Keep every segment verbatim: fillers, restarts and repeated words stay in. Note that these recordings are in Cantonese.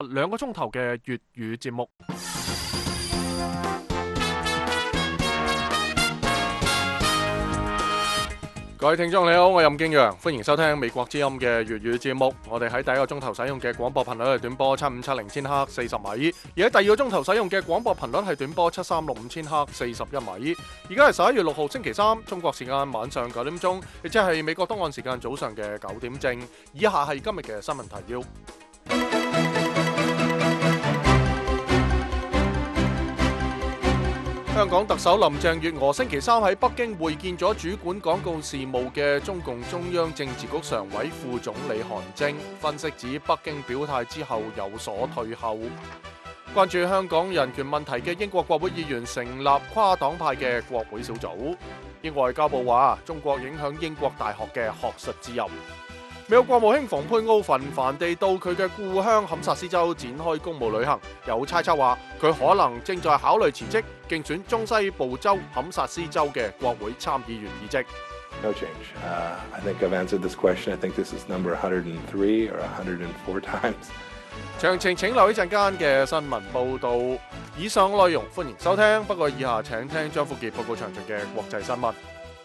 兩個鐘頭嘅粵語節目。各位聽眾你好，我係任敬陽，歡迎收聽美國之音嘅粵語節目。我哋喺第一個鐘頭使用嘅廣播頻率係短波七五七零千赫四十米，而喺第二個鐘頭使用嘅廣播頻率係短波七三六五千赫四十一米。而家係十一月六號星期三，中國時間晚上九點鐘，亦即係美國東岸時間早上嘅九點正。以下係今日嘅新聞提要。香港特首林鄭月娥星期三喺北京會見咗主管廣告事務嘅中共中央政治局常委副總理韓正，分析指北京表態之後有所退後。關注香港人權問題嘅英國國會議員成立跨黨派嘅國會小組。英外交部話中國影響英國大學嘅學術自由。美國國務卿蓬佩奧頻繁地到佢嘅故鄉堪薩斯州展開公務旅行，有猜測話佢可能正在考慮辭職，競選中西部州堪薩斯州嘅國會參議員議席。 No change. Uh, I think I've answered this question. I think this is number one hundred three or one hundred four times. 詳情請留意陣間嘅新聞報導。以上內容歡迎收聽，不過以下請聽張富傑報告詳盡嘅國際新聞。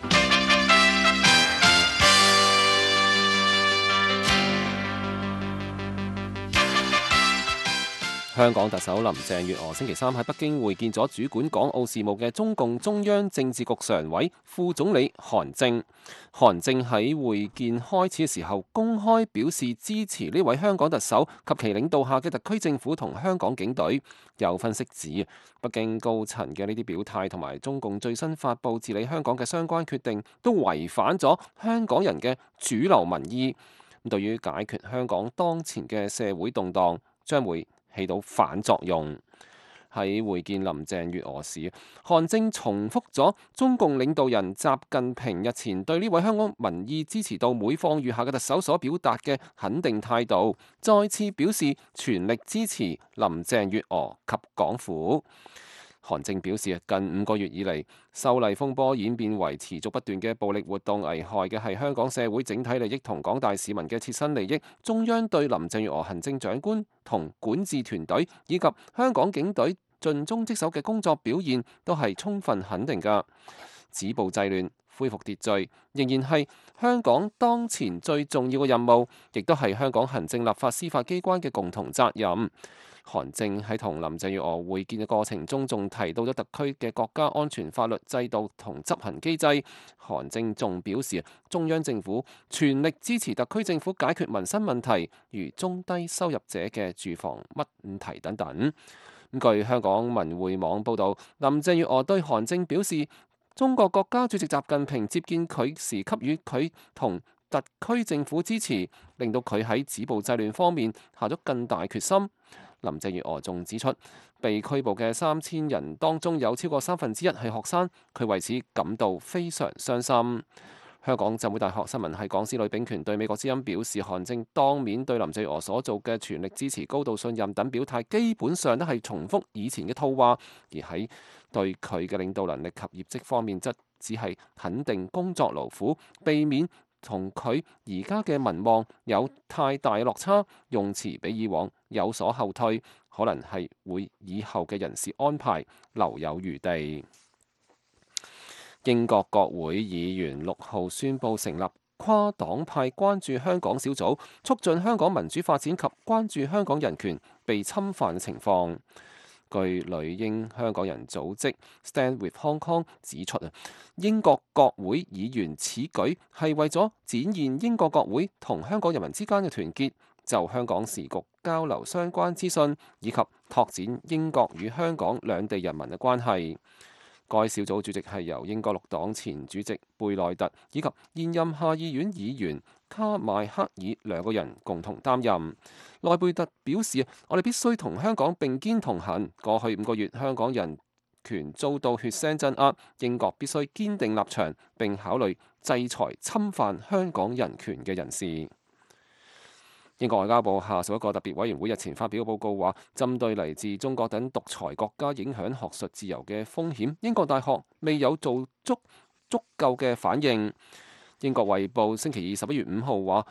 香港特首林鄭月娥星期三喺北京會見咗主管港澳事務嘅中共中央政治局常委、副總理韓正。韓正喺會見開始嘅時候公開表示支持呢位香港特首及其領導下嘅特區政府同香港警隊。有分析指，北京高層嘅呢啲表態同埋中共最新發布治理香港嘅相關決定，都違反咗香港人嘅主流民意。咁對於解決香港當前嘅社會動盪，將會起到反作用。喺會見林鄭月娥時，韓正重複咗中共領導人習近平日前對呢位香港民意支持度每況愈下嘅特首所表達嘅肯定態度，再次表示全力支持林鄭月娥及港府。韓正表示，近五個月以嚟，修例風波演變為持續不斷嘅暴力活動，危害嘅係香港社會整體利益同廣大市民嘅切身利益。中央對林鄭月娥行政長官同管治團隊以及香港警隊盡忠職守嘅工作表現都係充分肯定㗎。止暴制亂、恢復秩序，仍然係香港當前最重要嘅任務，亦都係香港行政、立法、司法機關嘅共同責任。韓正喺同林鄭月娥會見嘅過程中，仲提到咗特區嘅國家安全法律制度同執行機制。韓正仲表示，中央政府全力支持特區政府解決民生問題，如中低收入者嘅住房問題等等。據香港文匯網報導，林鄭月娥對韓正表示，中國國家主席習近平接見佢時給予佢同特區政府支持，令到佢喺止暴制亂方面下咗更大決心。林鄭月娥仲指出，被拘捕嘅三千人當中有超過三分之一係學生，佢為此感到非常傷心。香港浸會大學新聞系講師呂秉權對美國之音表示，韓正當面對林鄭月娥所做嘅全力支持、高度信任等表態，基本上都係重複以前嘅套話，而喺對佢嘅領導能力及業績方面，則只係肯定工作勞苦，避免同佢而家嘅民望有太大落差，用詞比以往有所後退，可能係會以後嘅人事安排留有餘地。英國國會議員六號宣布成立跨黨派關注香港小組，促進香港民主發展及關注香港人權被侵犯嘅情況。據女英香港人組織 Stand with Hong Kong 指出啊，英國國會議員此舉係為咗展現英國國會同香港人民之間嘅團結，就香港時局交流相關資訊，以及拓展英國與香港兩地人民嘅關係。該小組主席係由英國綠黨前主席貝內特以及現任下議院議員卡邁克爾兩個人共同擔任。內貝特表示：我哋必須同香港並肩同行。過去五個月，香港人權遭到血腥鎮壓，英國必須堅定立場並考慮制裁侵犯香港人權嘅人士。英國外交部下屬一個特別委員會日前發表報告話，針對嚟自中國等獨裁國家影響學術自由嘅風險，英國大學未有做足足夠嘅反應。英國衛報星期二十一月五號話，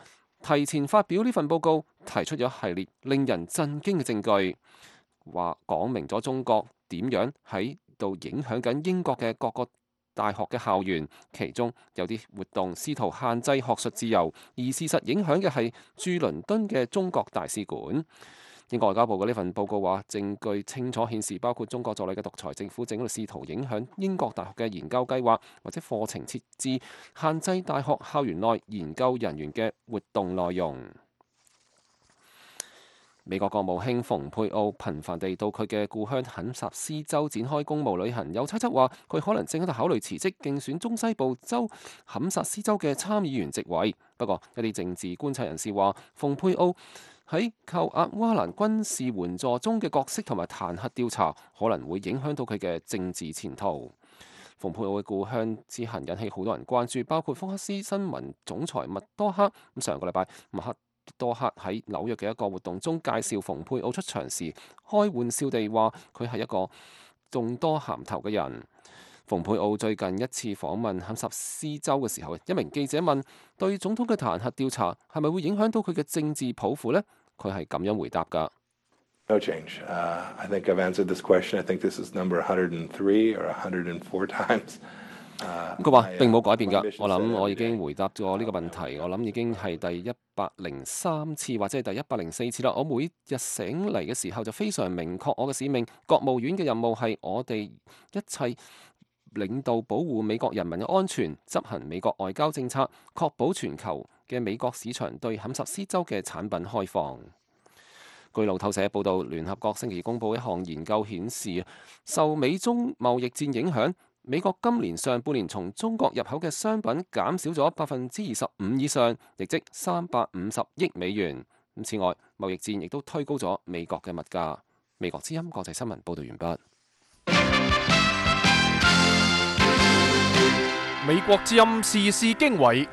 提前發表呢份報告，提出咗系列令人震驚嘅證據，話講明咗中國點樣喺度影響緊英國嘅各個大學嘅校園，其中有啲活動試圖限制學術自由，而事實影響嘅係駐倫敦嘅中國大使館。英國外交部嘅呢份報告話，證據清楚顯示，包括中國在內嘅獨裁政府正喺度試圖影響英國大學嘅研究計劃或者課程設置，限制大學校園內研究人員嘅活動內容。美國國務卿蓬佩奧頻繁地到佢嘅故鄉肯薩斯州展開公務旅行，有猜測話佢可能正喺度考慮辭職競選中西部州肯薩斯州嘅參議員席位。不過，一啲政治觀察人士話，蓬佩奧喺扣押烏克蘭軍事援助中嘅角色同埋彈劾調查，可能會影響到佢嘅政治前途。蓬佩奧嘅故鄉之行引起好多人關注，包括福克斯新聞總裁麥多克。咁上個禮拜，麥克多克喺紐約嘅一個活動中介紹蓬佩奧出場時，開玩笑地話佢係一個眾多銜頭嘅人。蓬佩奧最近一次訪問肯薩斯州嘅時候，一名記者問對總統嘅彈劾調查係咪會影響到佢嘅政治抱負呢？佢係咁樣回答㗎。 No change. Uh, I think I've answered this question. I think this is number one hundred three or one hundred four times. 佢話並冇改變㗎，我諗我已經回答咗呢個問題，我諗已經係第一百零三次或者係第一百零四次啦。我每日醒嚟嘅時候就非常明確我嘅使命，國務院嘅任務係我哋一切領導保護美國人民嘅安全，執行美國外交政策，確保全球嘅美國市場對肯薩斯州嘅產品開放。據路透社報導，聯合國星期公佈一項研究顯示，受美中貿易戰影響，美國今年上半年從中國入口嘅商品減少咗百分之二十五以上，亦即三百五十億美元。此外，貿易戰亦都推高咗美國嘅物價。美國之音國際新聞報導完畢。 美國之音時事經緯，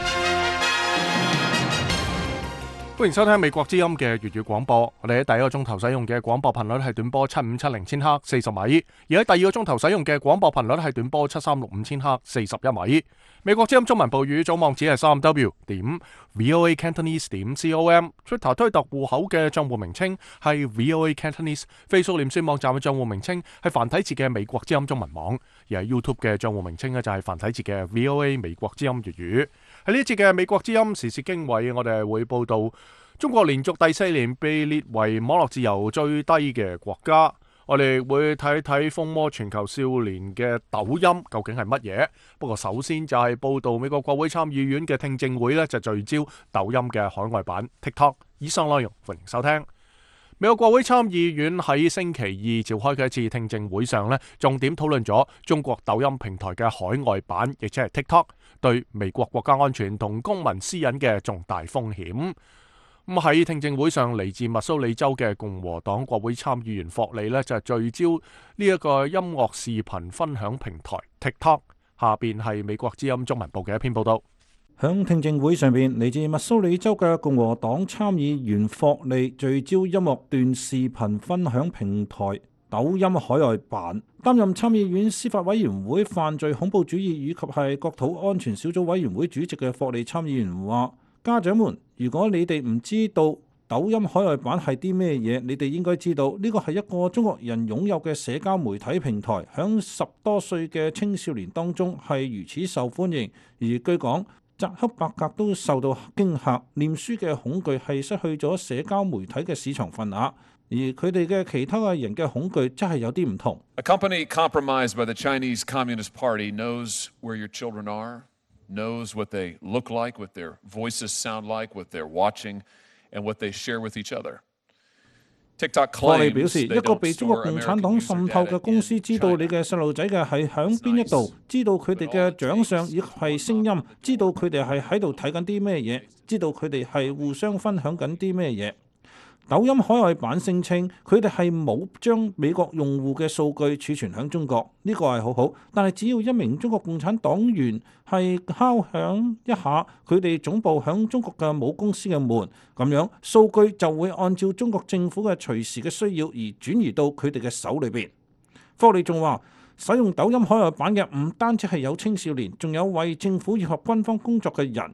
歡迎收聽美國之音嘅粵語廣播。我哋喺第一個鐘頭使用嘅廣播頻率係短波七五七零千赫四十米，而喺第二個鐘頭使用嘅廣播頻率係短波七三六五千赫四十一米。美國之音中文部語總網址係三 W 點 VOA Cantonese 點 com，Twitter 推特戶口嘅賬戶名稱係 VOA Cantonese，Facebook 臉書網站嘅賬戶名稱係繁體字嘅美國之音中文網，而喺 YouTube 嘅賬戶名稱呢就係繁體字嘅 VOA 美國之音粵語。喺呢一節嘅美國之音時事經緯，我哋會報道中國連續第四年被列為網絡自由最低嘅國家。我哋會睇睇風靡全球少年嘅抖音究竟係乜嘢。不過首先就係報道美國國會參議院嘅聽證會呢就聚焦抖音嘅海外版 TikTok。以上內容歡迎收聽。美國國會參議院喺星期二召開嘅一次聽證會上呢，重點討論咗中國抖音平台嘅海外版，亦即係 TikTok 對美國國家安全同公民私隱嘅重大風險。咁喺聽證會上，嚟自密蘇里州嘅共和黨國會參議員霍利呢，就係聚焦呢一個音樂視頻分享平台 TikTok。下邊係美國之音中文部嘅一篇報道。 響聽證會上邊，嚟自密蘇里州嘅共和黨參議員霍利聚焦音樂短視頻分享平台抖音海外版。擔任參議院司法委員會犯罪恐怖主義以及係國土安全小組委員會主席嘅霍利參議員話：家長們，如果你哋唔知道抖音海外版係啲咩嘢，你哋應該知道呢個係一個中國人擁有嘅社交媒體平台，響十多歲嘅青少年當中係如此受歡迎。而據講，扎克伯格都受到驚嚇，念書嘅恐懼係失去咗社交媒體嘅市場份額，而佢哋嘅其他嘅人嘅恐懼真係有啲唔同。 A company compromised by the Chinese Communist Party knows where your children are, knows what they look like, what their voices sound like, what they're watching, and what they share with each other. 霍利表示，一個被中國共產黨滲透嘅公司知道你嘅細路仔嘅係響邊一度，知道佢哋嘅長相以及係聲音，知道佢哋係喺度睇緊啲咩嘢，知道佢哋係互相分享緊啲咩嘢。抖音海外版聲稱佢哋係冇將美國用戶嘅數據儲存響中國，呢個係好好，但係只要一名中國共產黨員係敲響一下佢哋總部響中國嘅母公司嘅門，咁樣數據就會按照中國政府嘅隨時嘅需要而轉移到佢哋嘅手裏邊。霍利仲話，使用抖音海外版嘅唔單止係有青少年，仲有為政府以及軍方工作嘅人。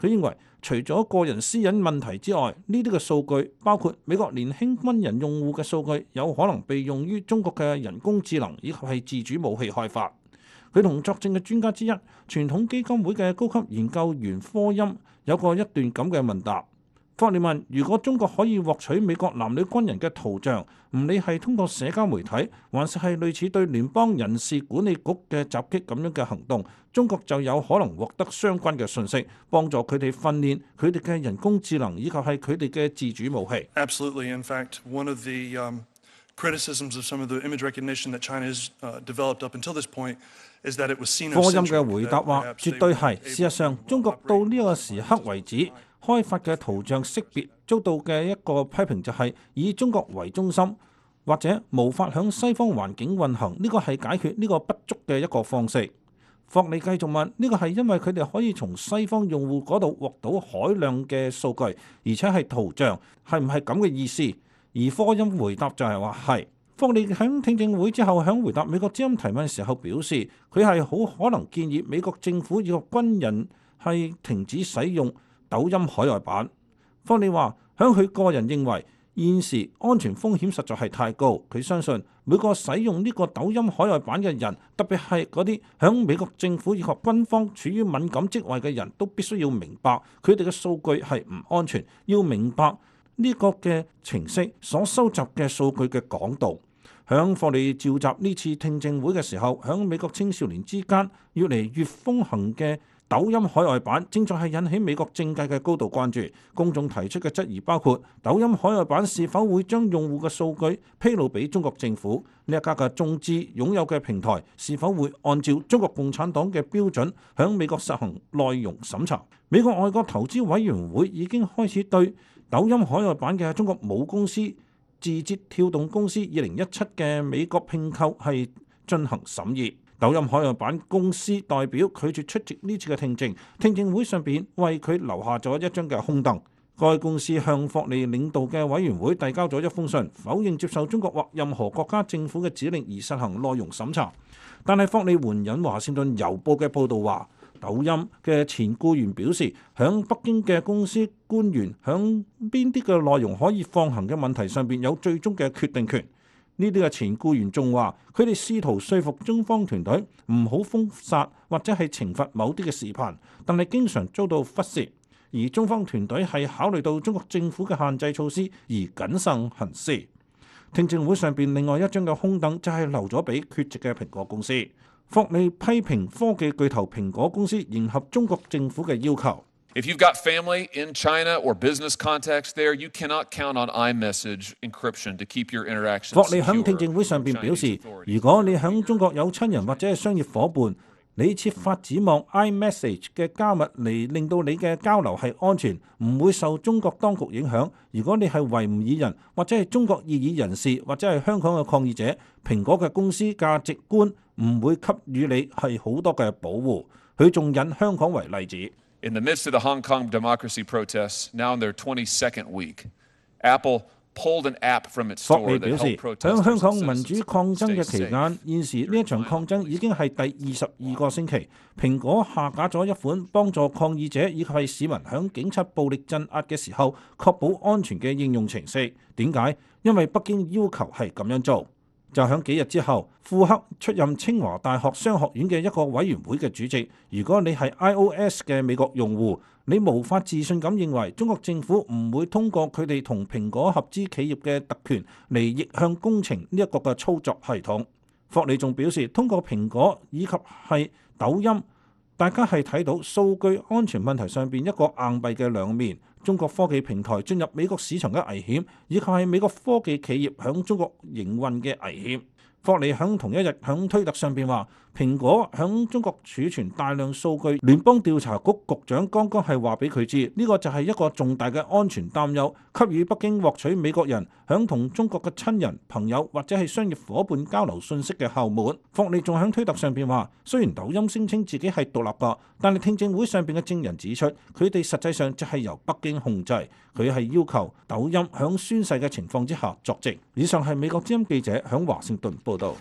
佢認為除咗個人私隱問題之外，呢啲嘅數據包括美國年輕軍人用戶嘅數據，有可能被用於中國嘅人工智能以及係自主武器開發。佢同作證嘅專家之一，傳統基金會嘅高級研究員科欽有過一段咁嘅問答。霍利問：如果中國可以獲取美國男女軍人嘅圖像，唔理係通過社交媒體，還是係類似對聯邦人事管理局嘅襲擊咁樣嘅行動，中國就有可能獲得相關嘅信息，幫助佢哋訓練佢哋嘅人工智能以及係佢哋嘅自主武器。 Absolutely. In fact, one of the um, criticisms of some of the image recognition that China has uh, developed up until this point is that it was seen as 科欽嘅回答話：絕對係。事實上，中國到呢個時刻為止，開發嘅圖像識別遭到嘅一個批評就係以中國為中心，或者無法響西方環境運行，呢個係解決呢個不足嘅一個方式。霍利繼續問：呢個係因為佢哋可以從西方用戶嗰度獲到海量嘅數據，而且係圖像，係唔係咁嘅意思？而科欽回答就係話係。霍利喺聽證會之後，喺回答美國之音提問嘅時候表示，佢係好可能建議美國政府以及軍人係停止使用抖音海外版。霍利話：響佢個人認為，現時安全風險實在係太高。佢相信每個使用呢個抖音海外版嘅人，特別係嗰啲響美國政府以及軍方處於敏感職位嘅人都必須要明白，佢哋嘅數據係唔安全。要明白呢個嘅程式所收集嘅數據嘅廣度。響霍利召集呢次聽證會嘅時候，響美國青少年之間越嚟越風行嘅抖音海外版正在係引起美國政界嘅高度關注。公眾提出嘅質疑包括抖音海外版是否會將用戶嘅數據披露俾中國政府，呢一家嘅中資擁有嘅平台是否會按照中國共產黨嘅標準響美國實行內容審查。美國外國投資委員會已經開始對抖音海外版嘅中國母公司字節跳動公司二零一七嘅美國併購係進行審議。抖音海外版公司代表拒絕出席呢次嘅聽證，聽證會上邊為佢留下咗一張嘅空凳。該公司向霍利領導嘅委員會遞交咗一封信，否認接受中國或任何國家政府嘅指令而實行內容審查。但係霍利援引華盛頓郵報嘅報導話，抖音嘅前僱員表示，響北京嘅公司官員響邊啲嘅內容可以放行嘅問題上邊有最終嘅決定權。呢啲嘅前僱員仲話，佢哋試圖說服中方團隊唔好封殺或者係懲罰某啲嘅視頻，但係經常遭到忽視。而中方團隊係考慮到中國政府嘅限制措施而謹慎行事。聽證會上邊另外一張嘅空凳就係留咗俾缺席嘅蘋果公司。霍利批評科技巨頭蘋果公司迎合中國政府嘅要求。 If you've got family in China or business contacts there, you cannot count on iMessage encryption to keep your interactions secure. 霍利喺聽證會上邊表示，如果你喺中國有親人或者係商業夥伴，你設法指望 iMessage 嘅加密嚟令到你嘅交流係安全，唔會受中國當局影響。如果你係維吾爾人或者係中國異議人士或者係香港嘅抗議者，蘋果嘅公司價值觀唔會給予你係好多嘅保護。佢仲引香港為例子。 In the midst of the Hong Kong democracy protests, now in their twenty-second week, Apple pulled an app from its 霍 store 利 that 表示， helped 喺 protesters 香港 and 民主 citizens 抗爭嘅期 stay 間， safe. 現時呢一場抗爭已經係第二十二個星期。蘋果下架咗一款幫助抗議者以及係市民響警察暴力鎮壓嘅時候確保安全嘅應用程式。點解？因為北京要求係咁樣做。就喺幾日之後，庫克出任清華大學商學院嘅一個委員會嘅主席。如果你係 iOS 嘅美國用戶，你無法自信咁認為中國政府唔會通過佢哋同蘋果合資企業嘅特權嚟逆向工程呢一個嘅操作系統。霍利仲表示，通過蘋果以及係抖音，大家係睇到數據安全問題上邊一個硬幣嘅兩面。中國科技平台進入美國市場嘅危險，以及係美國科技企業響中國營運嘅危險。霍利響同一日響推特上邊話，蘋果響中國儲存大量數據，聯邦調查局局長剛剛係話俾佢知，呢個就係一個重大嘅安全擔憂，給予北京獲取美國人響同中國嘅親人、朋友或者係商業夥伴交流信息嘅後門。霍利仲響推特上邊話，雖然抖音聲稱自己係獨立㗎，但係聽證會上邊嘅證人指出，佢哋實際上就係由北京控制。佢係要求抖音響宣誓嘅情況之下作證。以上係美國之音記者響華盛頓報道。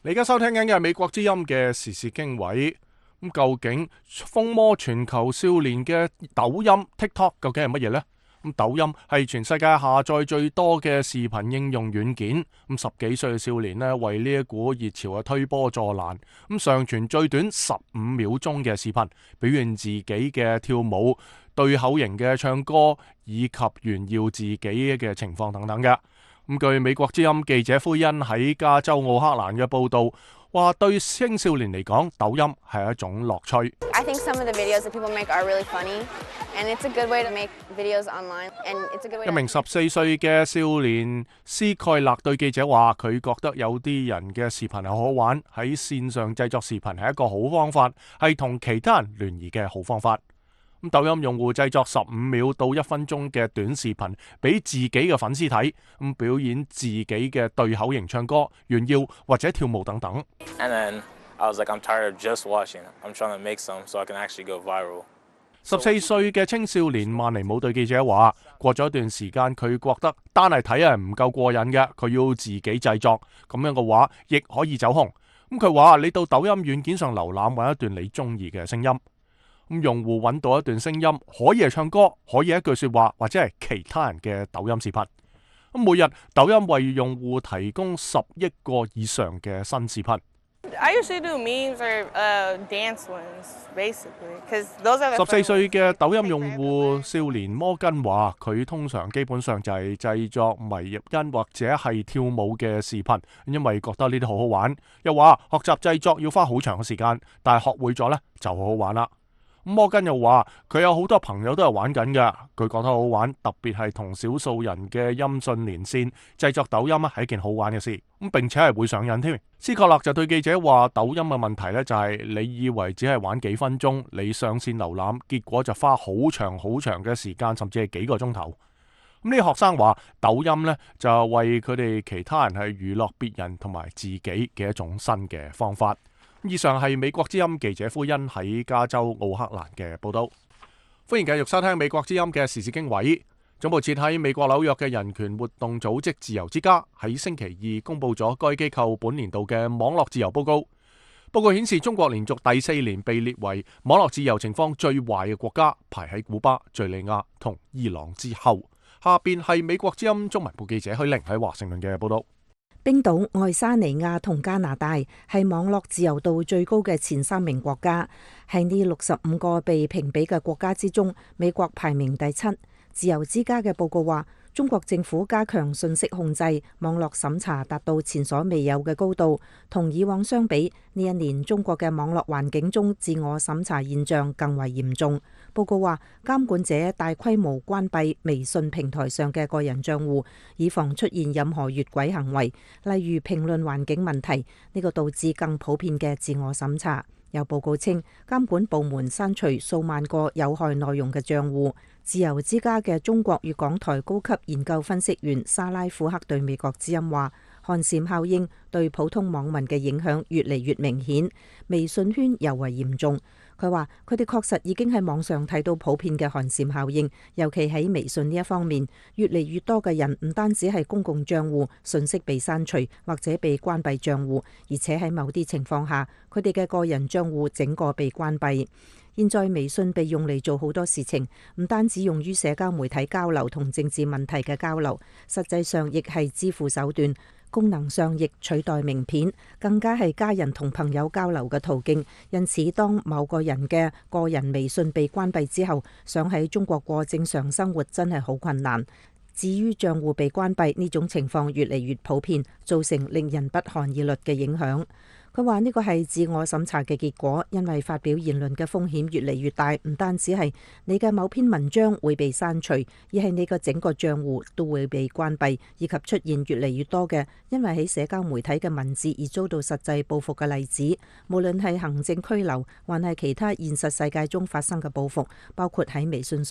你而家收聽緊嘅係美國之音嘅時事經緯。咁究竟瘋魔全球少年嘅抖音 TikTok 究竟係乜嘢呢？咁抖音係全世界下載最多嘅視頻應用軟件。咁十幾歲嘅少年呢，為呢一股熱潮啊推波助瀾，咁上傳最短十五秒鐘嘅視頻，表現自己嘅跳舞、對口型嘅唱歌以及炫耀自己嘅情況等等嘅。咁據美國之音記者奎恩喺加州奧克蘭嘅報導，話對青少年嚟講，抖音係一種樂趣。 I think some of the videos that people make are really funny, and it's a good way to make videos online, and it's a good way to... 一名十四歲嘅少年斯蓋勒對記者話，佢覺得有啲人嘅視頻係好好玩，喺線上製作視頻係一個好方法，係同其他人聯誼嘅好方法。咁抖音用戶製作十五秒到一分鐘嘅短視頻，俾自己嘅粉絲睇，咁表演自己嘅對口型唱歌、炫耀或者跳舞等等。 And then I was like, I'm tired of just watching. I'm trying to make some so I can actually go viral. 十四歲嘅青少年曼尼姆對記者話：過咗一段時間，佢覺得單係睇係唔夠過癮嘅，佢要自己製作，咁樣嘅話亦可以走紅。咁佢話：你到抖音軟件上瀏覽揾一段你中意嘅聲音。咁用戶揾到一段聲音，可以係唱歌，可以係一句說話，或者係其他人嘅抖音視頻。咁每日抖音為用戶提供十億個以上嘅新視頻。 I usually do memes or uh, dance ones, basically, because those are the. 十四歲嘅抖音用戶少年摩根話：佢通常基本上就係製作迷音或者係跳舞嘅視頻，因為覺得呢啲好好玩。又話學習製作要花好長嘅時間，但係學會咗呢就好好玩啦。摩根又話佢有好多朋友都係玩緊嘅，佢覺得好好玩，特別係同少數人嘅音訊連線，製作抖音啊係一件好玩嘅事，咁並且係會上癮添。斯科勒就對記者話：抖音嘅問題呢，就係你以為只係玩幾分鐘，你上線瀏覽，結果就花好長好長嘅時間，甚至係幾個鐘頭。咁呢啲學生話抖音呢，就係為佢哋其他人係娛樂別人同埋自己嘅一種新嘅方法。以上係美國之音記者奎恩喺加州奧克蘭嘅報道。歡迎繼續收聽美國之音嘅時事經緯。總部設喺美國紐約嘅人權活動組織自由之家喺星期二公布咗該機構本年度嘅網絡自由報告。報告顯示，中國連續第四年被列為網絡自由情況最壞嘅國家，排喺古巴、敘利亞同伊朗之後。下邊係美國之音中文部記者許玲喺華盛頓嘅報道。 冰島、愛沙尼亞同加拿大係網絡自由度最高嘅前三名國家，喺呢六十五個被評比嘅國家之中，美國排名第七。自由之家嘅報告話，中國政府加強信息控制，網絡審查達到前所未有嘅高度。同以往相比，呢一年中國嘅網絡環境中自我審查現象更為嚴重。報告話，監管者大規模關閉微信平台上嘅個人賬戶，以防出現任何越軌行為，例如評論環境問題，呢個導致更普遍嘅自我審查。有報告稱，監管部門刪除數萬個有害內容嘅賬戶。自由之家嘅中國與港台高級研究分析員沙拉庫克對美國之音話：寒蟬效應對普通網民嘅影響越嚟越明顯，微信圈尤為嚴重。佢話：佢哋確實已經喺網上睇到普遍嘅寒蟬效應，尤其喺微信呢一方面，越嚟越多嘅人唔單止係公共賬戶信息被刪除或者被關閉賬戶，而且喺某啲情況下，佢哋嘅個人賬戶整個被關閉。現在微信被用嚟做好多事情，唔單止用於社交媒體交流同政治問題嘅交流，實際上亦係支付手段，功能上亦取代名片，更加係家人同朋友交流嘅途徑。因此，當某個人嘅個人微信被關閉之後，想喺中國過正常生活真係好困難。至於賬戶被關閉呢種情況越嚟越普遍，造成令人不寒而慄嘅影響。佢話呢個係自我審查嘅結果，因為發表言論嘅風險越嚟越大，唔單止係你嘅某篇文章會被刪除，而係你嘅整個賬戶都會被關閉，以及出現越嚟越多嘅因為喺社交媒體嘅文字而遭到實際報復嘅例子。無論係行政拘留，還係其他現實世界中發生嘅報復，包括喺微信上，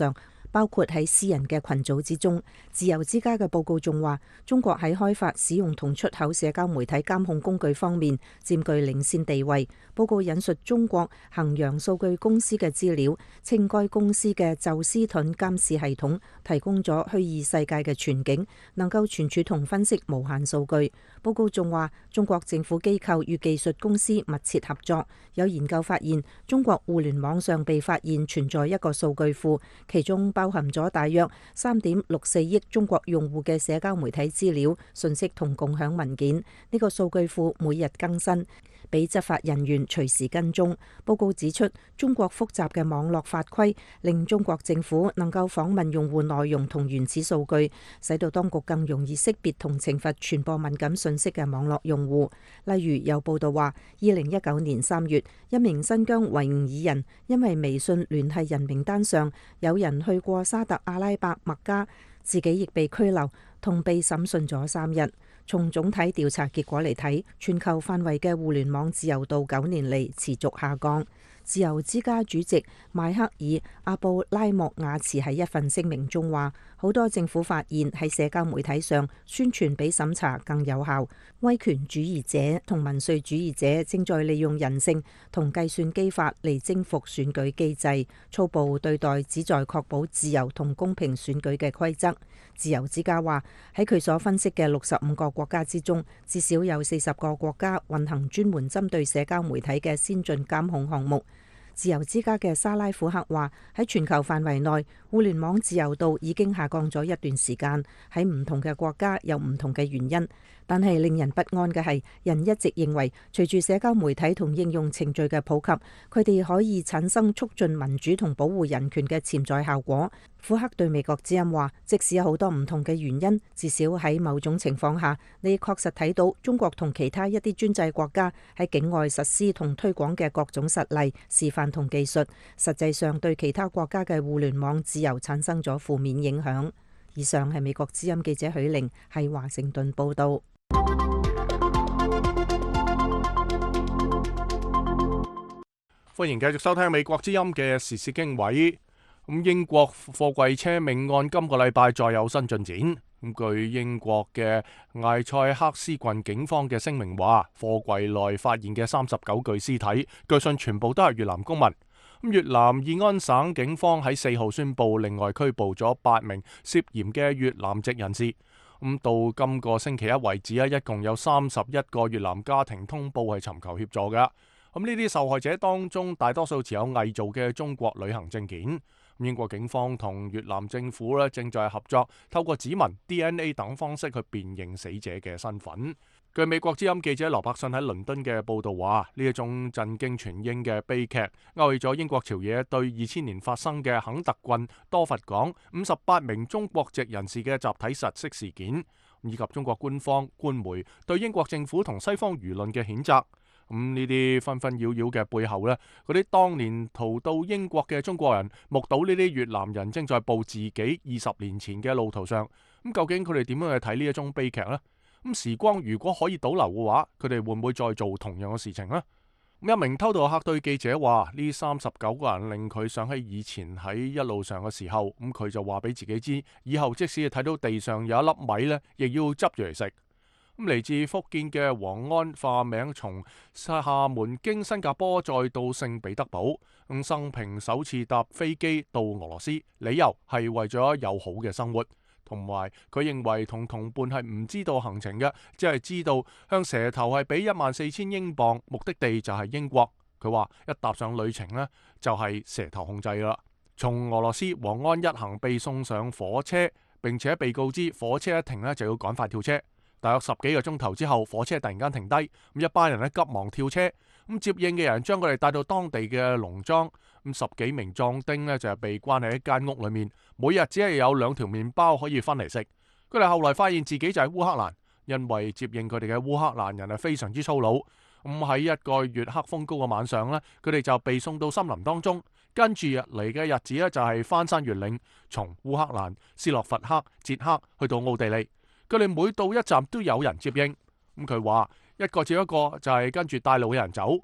包括喺私人嘅群組之中。自由之家嘅報告仲話，中國喺開發、使用同出口社交媒體監控工具方面佔據領先地位。報告引述中國衡陽數據公司嘅資料，稱該公司嘅宙斯盾監視系統提供咗虛擬世界嘅全景，能夠存儲同分析無限數據。報告仲話，中國政府機構與技術公司密切合作。有研究發現，中國互聯網上被發現存在一個數據庫，其中包含咗大約三點六四億中國用戶嘅社交媒體資料、信息同共享文件。呢個數據庫每日更新，俾執法人員隨時跟蹤。報告指出，中國複雜嘅網絡法規令中國政府能夠訪問用戶內容同原始數據，使到當局更容易識別同懲罰傳播敏感信息嘅網絡用戶。例如有報道話，二零一九年三月，一名新疆維吾爾人因為微信聯繫人名單上有人去過沙特阿拉伯麥加，自己亦被拘留同被審訊咗三日。從總體調查結果嚟睇，全球範圍嘅互聯網自由度九年嚟持續下降。自由之家主席邁克爾阿布拉莫亞茨喺一份聲明中話，好多政府發現喺社交媒體上宣傳比審查更有效。威權主義者同民粹主義者正在利用人性同計算機法嚟征服選舉機制，粗暴對待旨在確保自由同公平選舉嘅規則。自由之家話，喺佢所分析嘅六十五個國家之中，至少有四十個國家運行專門針對社交媒體嘅先進監控項目。自由之家嘅沙拉虎克話，喺全球範圍內，互聯網自由度已經下降咗一段時間，喺唔同嘅國家有唔同嘅原因。但係令人不安嘅係，人一直認為隨住社交媒體同應用程序嘅普及，佢哋可以產生促進民主同保護人權嘅潛在效果。虎克對美國之音話，即使有好多唔同嘅原因，至少喺某種情況下，你確實睇到中國同其他一啲專制國家喺境外實施同推廣嘅各種實例、示範同技術，實際上對其他國家嘅互聯網自由產生咗負面影響。以上係美國之音記者許玲喺華盛頓報道。 歡迎繼續收聽美國之音嘅時事經緯。咁英國貨櫃車命案今個禮拜再有新進展。咁據英國嘅艾塞克斯郡警方嘅聲明話，貨櫃內發現嘅三十九具屍體，據信全部都係越南公民。咁越南義安省警方喺四號宣布，另外拘捕咗八名涉嫌嘅越南籍人士。咁到今個星期一為止啊，一共有三十一個越南家庭通報係尋求協助嘅。咁呢啲受害者當中，大多數持有偽造嘅中國旅行證件。英國警方同越南政府咧正在合作，透過指紋、D N A 等方式去辨認死者嘅身份。據美國之音記者羅伯遜喺倫敦嘅報導話，呢一種震驚全英嘅悲劇，勾起咗英國朝野對二千年發生嘅肯特郡多佛港五十八名中國籍人士嘅集體窒息事件，以及中國官方官媒對英國政府同西方輿論嘅譴責。咁呢啲紛紛擾擾嘅背後呢，嗰啲當年逃到英國嘅中國人目睹呢啲越南人正在步自己二十年前嘅路途上，咁究竟佢哋點樣去睇呢一宗悲劇呢？咁時光如果可以倒流嘅話，佢哋會唔會再做同樣嘅事情呢？一名偷渡客對記者話：呢三十九個人令佢想起以前喺一路上嘅時候，咁佢就話俾自己知，以後即使睇到地上有一粒米呢，亦要執住嚟食。咁嚟自福建嘅黃安化名從廈門經新加坡再到聖彼得堡，咁生平首次搭飛機到俄羅斯，理由係為咗有好嘅生活，同埋佢認為同同伴係唔知道行程嘅，只係知道向蛇頭係俾一萬四千英鎊，目的地就係英國。佢話一踏上旅程呢，就係蛇頭控制啦。從俄羅斯，黃安一行被送上火車，並且被告知火車一停呢，就要趕快跳車。大約十幾個鐘頭之後，火車突然間停低，咁一班人咧急忙跳車，咁接應嘅人將佢哋帶到當地嘅農莊，咁十幾名壯丁呢，就係被關喺一間屋裏面，每日只係有兩條麵包可以分嚟食。佢哋後來發現自己就喺烏克蘭，因為接應佢哋嘅烏克蘭人係非常之粗魯，咁喺一個月黑風高嘅晚上呢，佢哋就被送到森林當中，跟住嚟嘅日子呢，就係翻山越嶺，從烏克蘭、斯洛伐克、捷克去到奧地利。佢哋每到一站都有人接應，咁佢話一個接一個就係跟住帶路嘅人走。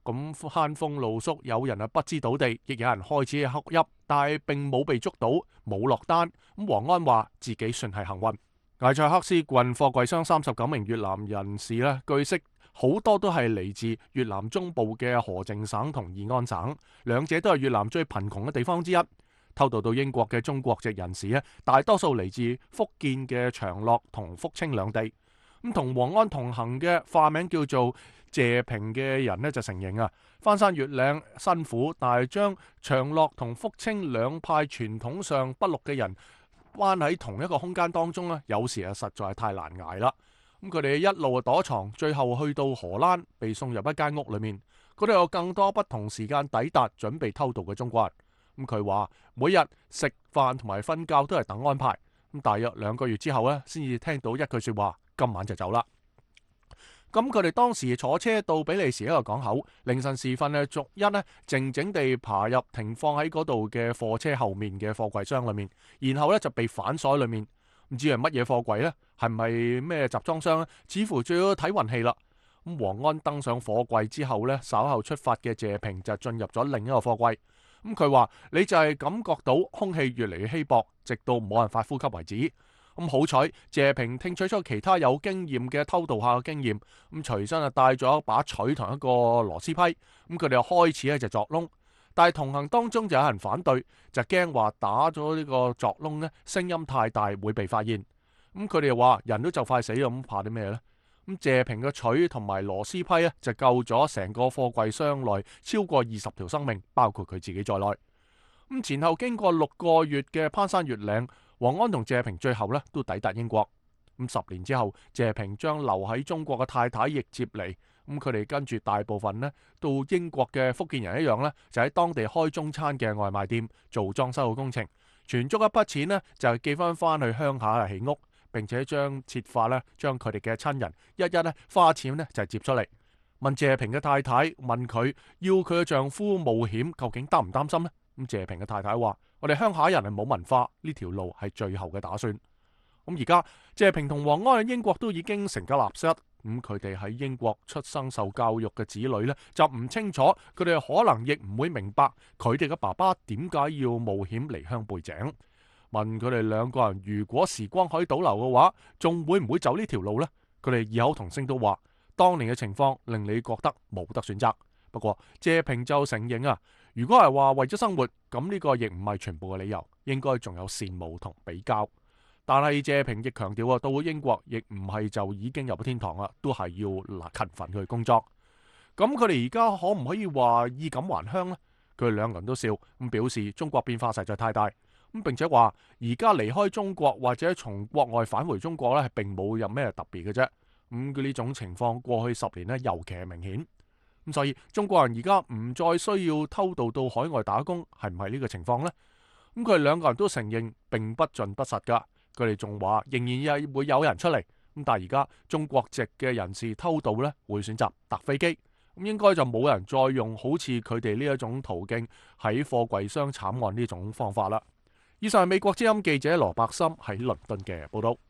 咁慳風露宿，有人啊不知倒地，亦有人開始哭泣，但係並冇被捉到，冇落單。咁黃安話自己算係幸運。艾塞克斯郡貨櫃箱三十九名越南人士呢，據悉好多都係嚟自越南中部嘅河靜省同義安省，兩者都係越南最貧窮嘅地方之一。偷渡到英國嘅中國籍人士呢，大多數嚟自福建嘅長樂同福清兩地。咁同黃安同行嘅化名叫做謝平嘅人呢，就承認啊，翻山越嶺辛苦，但係將長樂同福清兩派傳統上不睦嘅人關喺同一個空間當中呢，有時啊實在係太難捱啦。咁佢哋一路躲藏，最後去到荷蘭，被送入一間屋裏面。嗰度有更多不同時間抵達準備偷渡嘅中國人。咁佢話每日食飯同埋瞓覺都係等安排。咁大約兩個月之後呢，先至聽到一句說話。今晚就走啦。咁佢哋當時坐車到比利時一個港口，凌晨時分咧，逐一咧靜靜地爬入停放喺嗰度嘅貨車後面嘅貨櫃箱裏面，然後咧就被反鎖裏面。唔知係乜嘢貨櫃呢？係咪咩集裝箱呢？似乎最要睇運氣啦。咁黃安登上貨櫃之後呢，稍後出發嘅謝平就進入咗另一個貨櫃。咁佢話：你就係感覺到空氣越嚟越稀薄，直到冇辦法呼吸為止。咁好彩，謝平聽取咗其他有經驗嘅偷渡客嘅經驗，咁隨身啊帶咗一把錘同一個螺絲批，咁佢哋又開始咧就鑿窿，但係同行當中就有人反對，就驚話打咗呢個鑿窿呢聲音太大會被發現，咁佢哋又話人都就快死啦，咁怕啲咩呢？咁謝平嘅錘同埋螺絲批咧就救咗成個貨櫃箱內超過二十條生命，包括佢自己在內。咁前後經過六個月嘅攀山越嶺，黃安同謝平最後咧都抵達英國。咁十年之後，謝平將留喺中國嘅太太亦接嚟。咁佢哋跟住大部分呢到英國嘅福建人一樣呢，就喺當地開中餐嘅外賣店做裝修嘅工程，存足一筆錢呢，就寄翻翻去鄉下起屋，並且將設法咧將佢哋嘅親人一一咧花錢呢就接出嚟。問謝平嘅太太問佢要佢嘅丈夫冒險，究竟擔唔擔心呢？咁謝平嘅太太話：我哋鄉下人係冇文化，呢條路係最後嘅打算。咁而家謝平同黃安喺英國都已經成家立室，咁佢哋喺英國出生受教育嘅子女呢，就唔清楚，佢哋可能亦唔會明白佢哋嘅爸爸點解要冒險離鄉背井。問佢哋兩個人如果時光可以倒流嘅話，仲會唔會走呢條路呢？佢哋異口同聲都話：當年嘅情況令你覺得冇得選擇。不過謝平就承認啊，如果係話為咗生活，咁呢個亦唔係全部嘅理由，應該仲有羨慕同比較。但係謝平亦強調啊，到咗英國亦唔係就已經入咗天堂啦，都係要嗱勤奮去工作。咁佢哋而家可唔可以話衣錦還鄉呢？佢哋兩個人都笑咁表示，中國變化實在太大咁，並且話而家離開中國或者從國外返回中國呢，係並冇有咩特別嘅啫。咁佢呢種情況過去十年呢，尤其係明顯。咁所以中國人而家唔再需要偷渡到海外打工，係唔係呢個情況呢？咁佢哋兩個人都承認並不盡不實噶。佢哋仲話仍然係會有人出嚟，咁但係而家中國籍嘅人士偷渡呢，會選擇搭飛機，咁應該就冇人再用好似佢哋呢一種途徑喺貨櫃箱慘案呢種方法啦。以上係美國之音記者羅伯森喺倫敦嘅報道。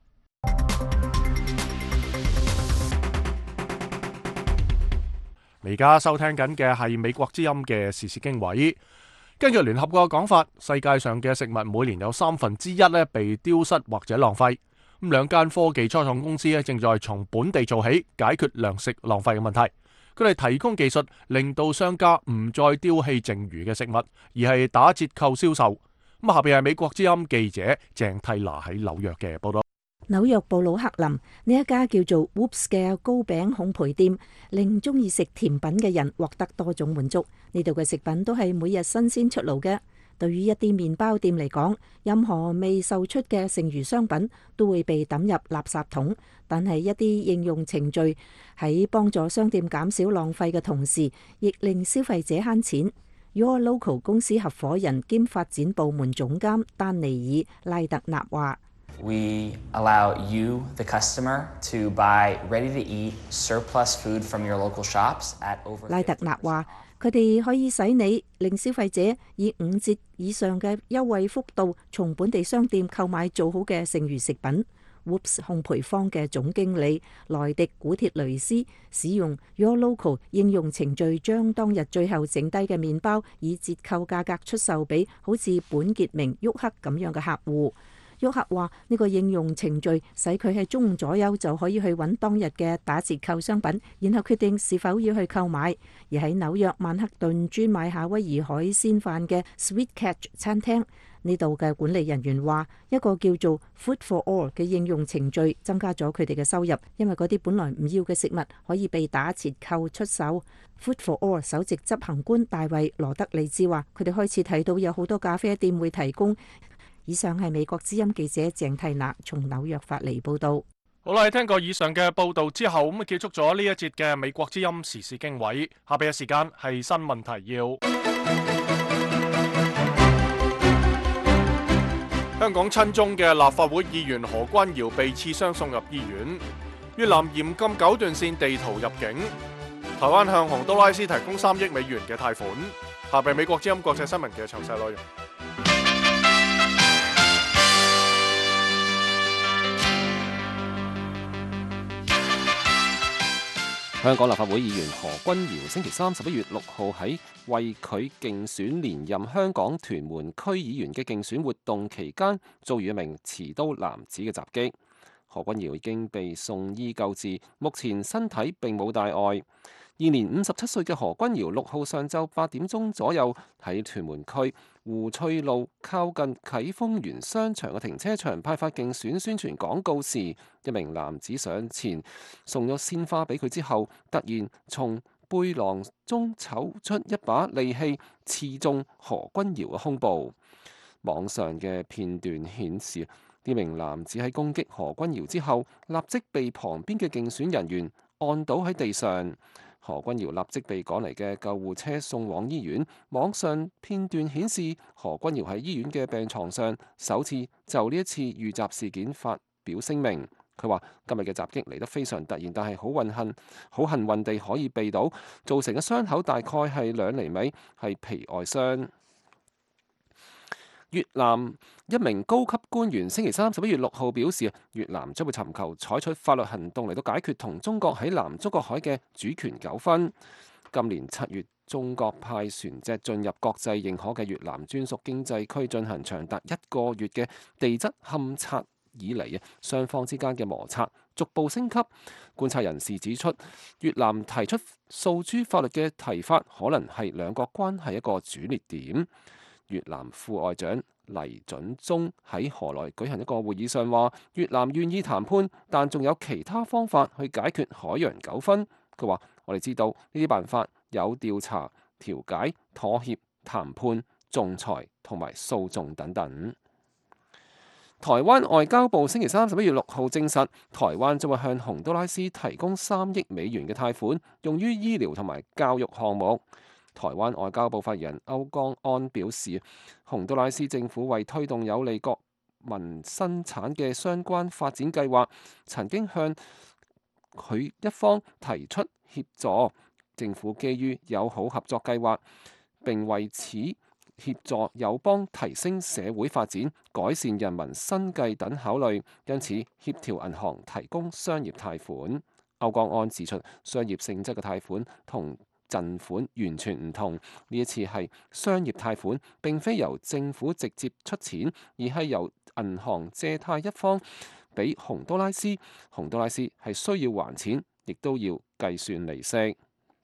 你而家收聽緊嘅係美國之音嘅時事經緯。根據聯合國嘅講法，世界上嘅食物每年有三分之一咧被丟失或者浪費。咁兩間科技初創公司咧正在從本地做起，解決糧食浪費嘅問題。佢哋提供技術，令到商家唔再丟棄剩餘嘅食物，而係打折扣銷售。咁下邊係美國之音記者鄭蒂娜喺紐約嘅報道。 紐約布魯克林呢一家叫做 Whoops 嘅糕餅烘焙店，令中意食甜品嘅人獲得多種滿足。呢度嘅食品都係每日新鮮出爐嘅。對於一啲麵包店嚟講，任何未售出嘅剩餘商品都會被抌入垃圾桶。但係一啲應用程序喺幫助商店減少浪費嘅同時，亦令消費者慳錢。Your Local 公司合夥人兼發展部門總監丹尼爾拉特納話 ：We allow you, the customer, to buy ready-to-eat surplus food from your local shops at over. 拉特納話：佢哋可以使你令消費者以五折以上嘅優惠幅度，從本地商店購買做好嘅剩餘食品。 Whoops 烘焙坊嘅總經理萊迪古鐵雷斯使用 Your Local 應用程序，將當日最後剩低嘅麵包以折扣價格出售俾好似本傑明、沃克咁樣嘅客戶。沃克話呢個應用程序使佢喺中午左右就可以去揾當日嘅打折扣商品，然後決定是否要去購買。而喺紐約曼克頓專賣夏威夷海鮮飯嘅 Sweet Catch 餐廳，呢度嘅管理人員話，一個叫做 Food for All 嘅應用程序增加咗佢哋嘅收入，因為嗰啲本來唔要嘅食物可以被打折扣出售。Food for All 首席執行官大衛羅德里茲話，佢哋開始睇到有好多咖啡店會提供。以上係美國之音記者鄭蒂娜從紐約發嚟報道。 好啦，聽過以上嘅報道之後，咁結束咗呢一節嘅美國之音時事經緯。下邊嘅時間係新聞提要。香港親中嘅立法會議員何君堯被刺傷送入醫院。越南嚴禁九段線地圖入境。台灣向洪都拉斯提供三億美元嘅貸款。下邊美國之音國際新聞嘅詳細內容。 香港立法會議員何君堯星期三十一月六號喺為佢競選連任香港屯門區議員嘅競選活動期間，遭遇一名持刀男子嘅襲擊。何君堯已經被送醫救治，目前身體並冇大礙。現年五十七歲嘅何君堯六號上晝八點鐘左右喺屯門區湖翠路靠近啟豐園商場嘅停車場派發競選宣傳廣告時，一名男子上前送咗鮮花俾佢之後，突然從背囊中抽出一把利器，刺中何君堯嘅胸部。網上嘅片段顯示，呢名男子喺攻擊何君堯之後，立即被旁邊嘅競選人員按倒喺地上。何君堯立即被趕嚟嘅救護車送往醫院。網上片段顯示，何君堯喺醫院嘅病床上首次就呢一次遇襲事件發表聲明。佢話今日嘅襲擊嚟得非常突然，但係好運幸好幸運地可以避到，造成嘅傷口大概係兩厘米，係皮外傷。越南一名高級官員星期三十一月六號表示，越南將會尋求採取法律行動嚟到解決同中國喺南中國海嘅主權糾紛。今年七月，中國派船隻進入國際認可嘅越南專屬經濟區進行長達一個月嘅地質勘測以嚟，雙方之間嘅摩擦逐步升級。觀察人士指出，越南提出訴諸法律嘅提法，可能係兩國關係一個主裂點。越南副外長黎準宗喺河內舉行一個會議上話，越南願意談判，但仲有其他方法去解決海洋糾紛。佢話：我哋知道呢啲辦法有調查、調解、妥協、談判、仲裁同埋訴訟等等。台灣外交部星期三十一月六號證實，台灣將會向洪都拉斯提供三億美元嘅貸款，用於醫療同埋教育項目。台灣外交部發言人歐江安表示，洪都拉斯政府為推動有利國民生產嘅相關發展計劃，曾經向佢一方提出協助。政府基於友好合作計劃，並為此協助友邦提升社會發展、改善人民生計等考慮，因此協調銀行提供商業貸款。歐江安指出，商業性質嘅貸款同贈款完全唔同，呢一次係商業貸款，並非由政府直接出錢，而係由銀行借貸一方俾洪都拉斯，洪都拉斯係需要還錢，亦都要計算利息。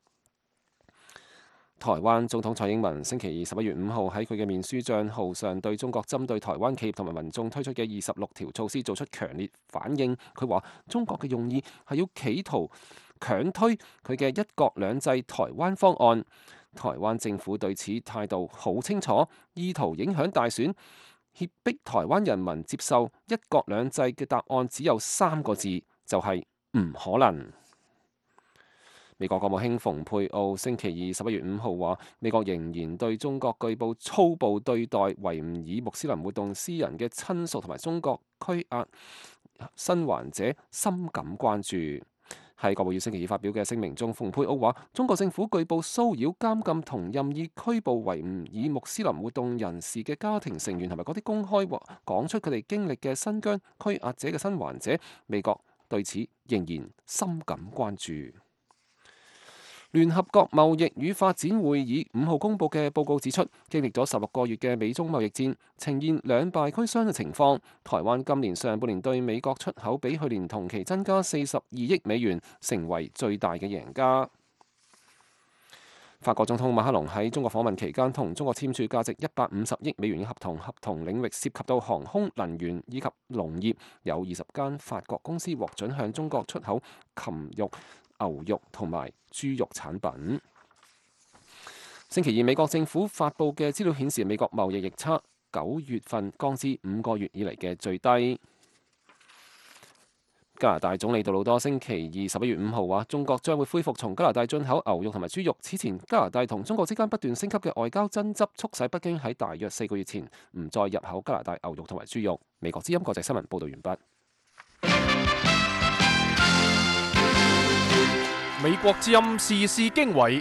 台灣總統蔡英文星期二十一月五號喺佢嘅面書帳號上對中國針對台灣企業同埋民眾推出嘅二十六條措施做出強烈反應。佢話中國嘅用意係要企圖強推佢嘅一國兩制台灣方案。台灣政府對此態度好清楚，意圖影響大選，脅迫台灣人民接受一國兩制嘅答案只有三個字，就係唔可能。美國國務卿蓬佩奧星期二十一月五號話，美國仍然對中國據報粗暴對待維吾爾穆斯林活動詩人嘅親屬同埋中國拘押生還者深感關注。 喺國務院星期二發表嘅聲明中，蓬佩奧話：中國政府據報騷擾、監禁同任意拘捕維吾爾穆斯林活動人士嘅家庭成員，同埋嗰啲公開講出佢哋經歷嘅新疆拘押者嘅生還者。美國對此仍然深感關注。聯合國貿易與發展會議五號公佈嘅報告指出，經歷咗十六個月嘅美中貿易戰，呈現兩敗俱傷嘅情況。台灣今年上半年對美國出口比去年同期增加四十二億美元，成為最大嘅贏家。法國總統馬克龍喺中國訪問期間，同中國簽署價值一百五十億美元嘅合同，合同領域涉及到航空、能源以及農業，有二十間法國公司獲准向中國出口禽肉、牛肉同埋豬肉產品。星期二，美國政府發布嘅資料顯示，美國貿易逆差九月份降至五個月以嚟嘅最低。加拿大總理杜魯多星期二十一月五號話，中國將會恢復從加拿大進口牛肉同埋豬肉。此前，加拿大同中國之間不斷升級嘅外交爭執，促使北京喺大約四個月前唔再入口加拿大牛肉同埋豬肉。美國之音國際新聞報道完畢。 美國之音時事經緯。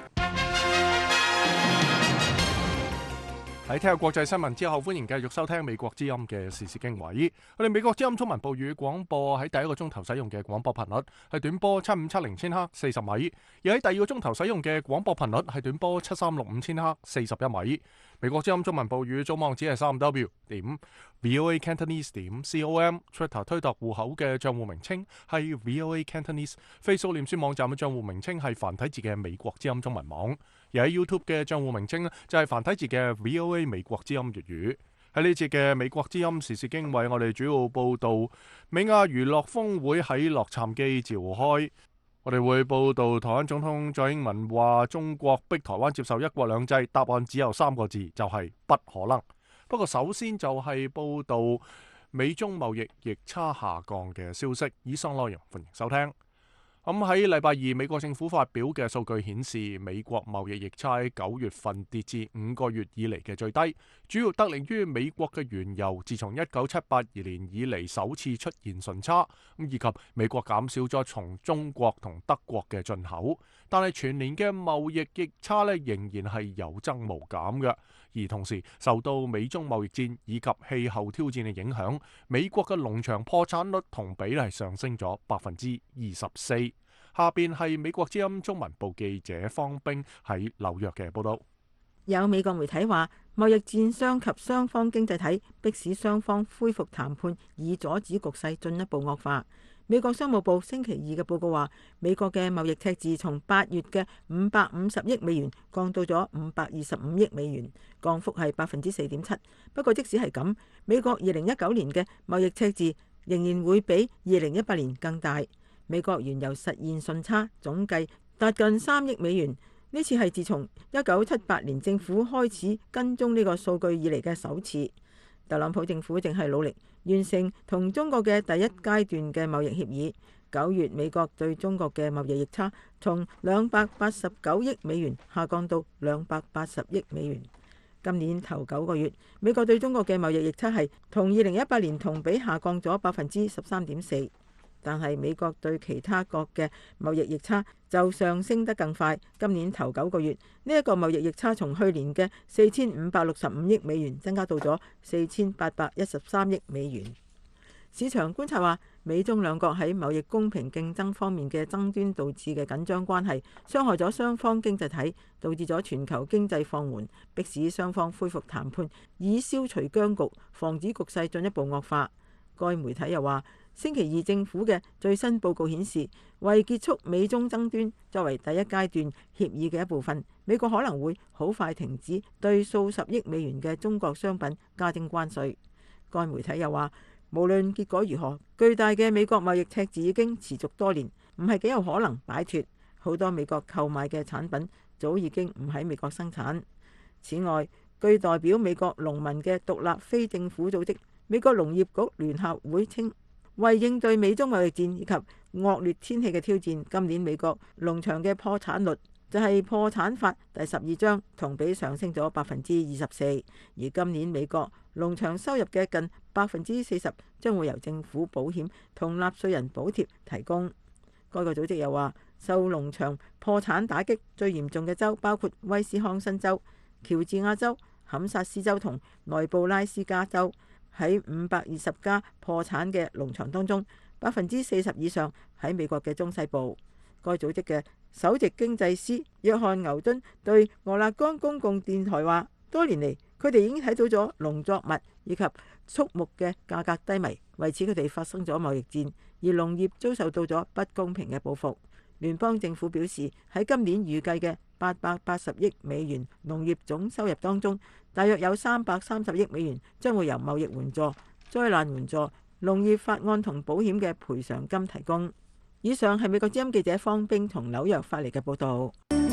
喺聽下國際新聞之後，歡迎繼續收聽美國之音嘅時事經緯。我哋美國之音中文部語廣播喺第一個鐘頭使用嘅廣播頻率係短波七五七零千赫四十米，而喺第二個鐘頭使用嘅廣播頻率係短波七三六五千赫四十一米。美國之音中文部語總網址係三 W 點 VOA Cantonese 點 com，Twitter 推特戶口嘅賬戶名稱係 VOA Cantonese，Facebook 臉書網站嘅賬戶名稱係繁體字嘅美國之音中文網，而喺 YouTube 嘅賬戶名稱呢就係繁體字嘅 VOA 美國之音粵語。喺呢節嘅美國之音時事經緯，我哋主要報道美亞娛樂峰會喺洛杉磯召開。我哋會報道台灣總統蔡英文話中國逼台灣接受一國兩制，答案只有三個字，就係不可能。不過首先就係報道美中貿易逆差下降嘅消息。以上內容歡迎收聽。咁喺禮拜二，美國政府發表嘅數據顯示，美國貿易逆差喺九月份跌至五個月以嚟嘅最低，主要得力於美國嘅原油自從一九七八年以嚟首次出現順差，咁以及美國減少咗從中國同德國嘅進口，但係全年嘅貿易逆差咧仍然係有增無減嘅。而同時受到美中貿易戰以及氣候挑戰嘅影響，美國嘅農場破產率同比例上升咗百分之二十四。下邊係美國之音中文部記者方冰喺紐約嘅報道。 有美國媒體話，貿易戰傷及雙方經濟體，迫使雙方恢復談判，以阻止局勢進一步惡化。美國商務部星期二嘅報告話，美國嘅貿易赤字從八月嘅五百五十億美元降到咗五百二十五億美元，降幅係百分之四點七。不過即使係咁，美國二零一九年嘅貿易赤字仍然會比二零一八年更大。美國原油實現順差總計達近三億美元，呢次係自從一九七八年政府開始跟蹤呢個數據以嚟嘅首次。特朗普政府正係努力完成同中國嘅第一階段嘅貿易協議。九月美國對中國嘅貿易逆差從兩百八十九億美元下降到兩百八十億美元。今年頭九個月，美國對中國嘅貿易逆差係同二零一八年同比下降咗百分之十三點四。但係美國對其他國嘅貿易逆差就上升得更快。今年頭九個月，呢一個貿易逆差從去年嘅四千五百六十五億美元增加到咗四千八百一十三億美元。市場觀察話，美中兩國喺貿易公平競爭方面嘅爭端導致嘅緊張關係，傷害咗雙方經濟體，導致咗全球經濟放緩，迫使雙方恢復談判，以消除僵局，防止局勢進一步惡化。該媒體又話，星期二政府嘅最新報告顯示，為結束美中爭端，作為第一階段協議嘅一部分，美國可能會好快停止對數十億美元嘅中國商品加徵關稅。該媒體又話，無論結果如何，巨大嘅美國貿易赤字已經持續多年，唔係幾有可能擺脫。好多美國購買嘅產品早已經唔喺美國生產。此外，據代表美國農民嘅獨立非政府組織美國農業局聯合會稱，為應對美中貿易戰以及惡劣天氣嘅挑戰，今年美國農場嘅破產率就係破產法第十二章，同比上升咗百分之二十四。而今年美國農場收入嘅近百分之四十將會由政府保險同納稅人補貼提供。 該個組織又話，受農場破產打擊最嚴重嘅州包括威斯康辛州、喬治亞州、堪薩斯州同內布拉斯加州。喺五百二十家破產嘅農場當中，百分之四十以上喺美國嘅中西部。該組織嘅首席經濟師約翰牛頓對俄勒岡公共電台話，多年嚟佢哋已經睇到咗農作物以及畜牧嘅價格低迷，為此佢哋發生咗貿易戰，而農業遭受到咗不公平嘅報復。聯邦政府表示，喺今年預計嘅八百八十億美元農業總收入當中，大約有三百三十億美元將會由貿易援助、災難援助、農業法案同保險嘅賠償金提供。以上係美國之音記者方冰從紐約發嚟嘅報導。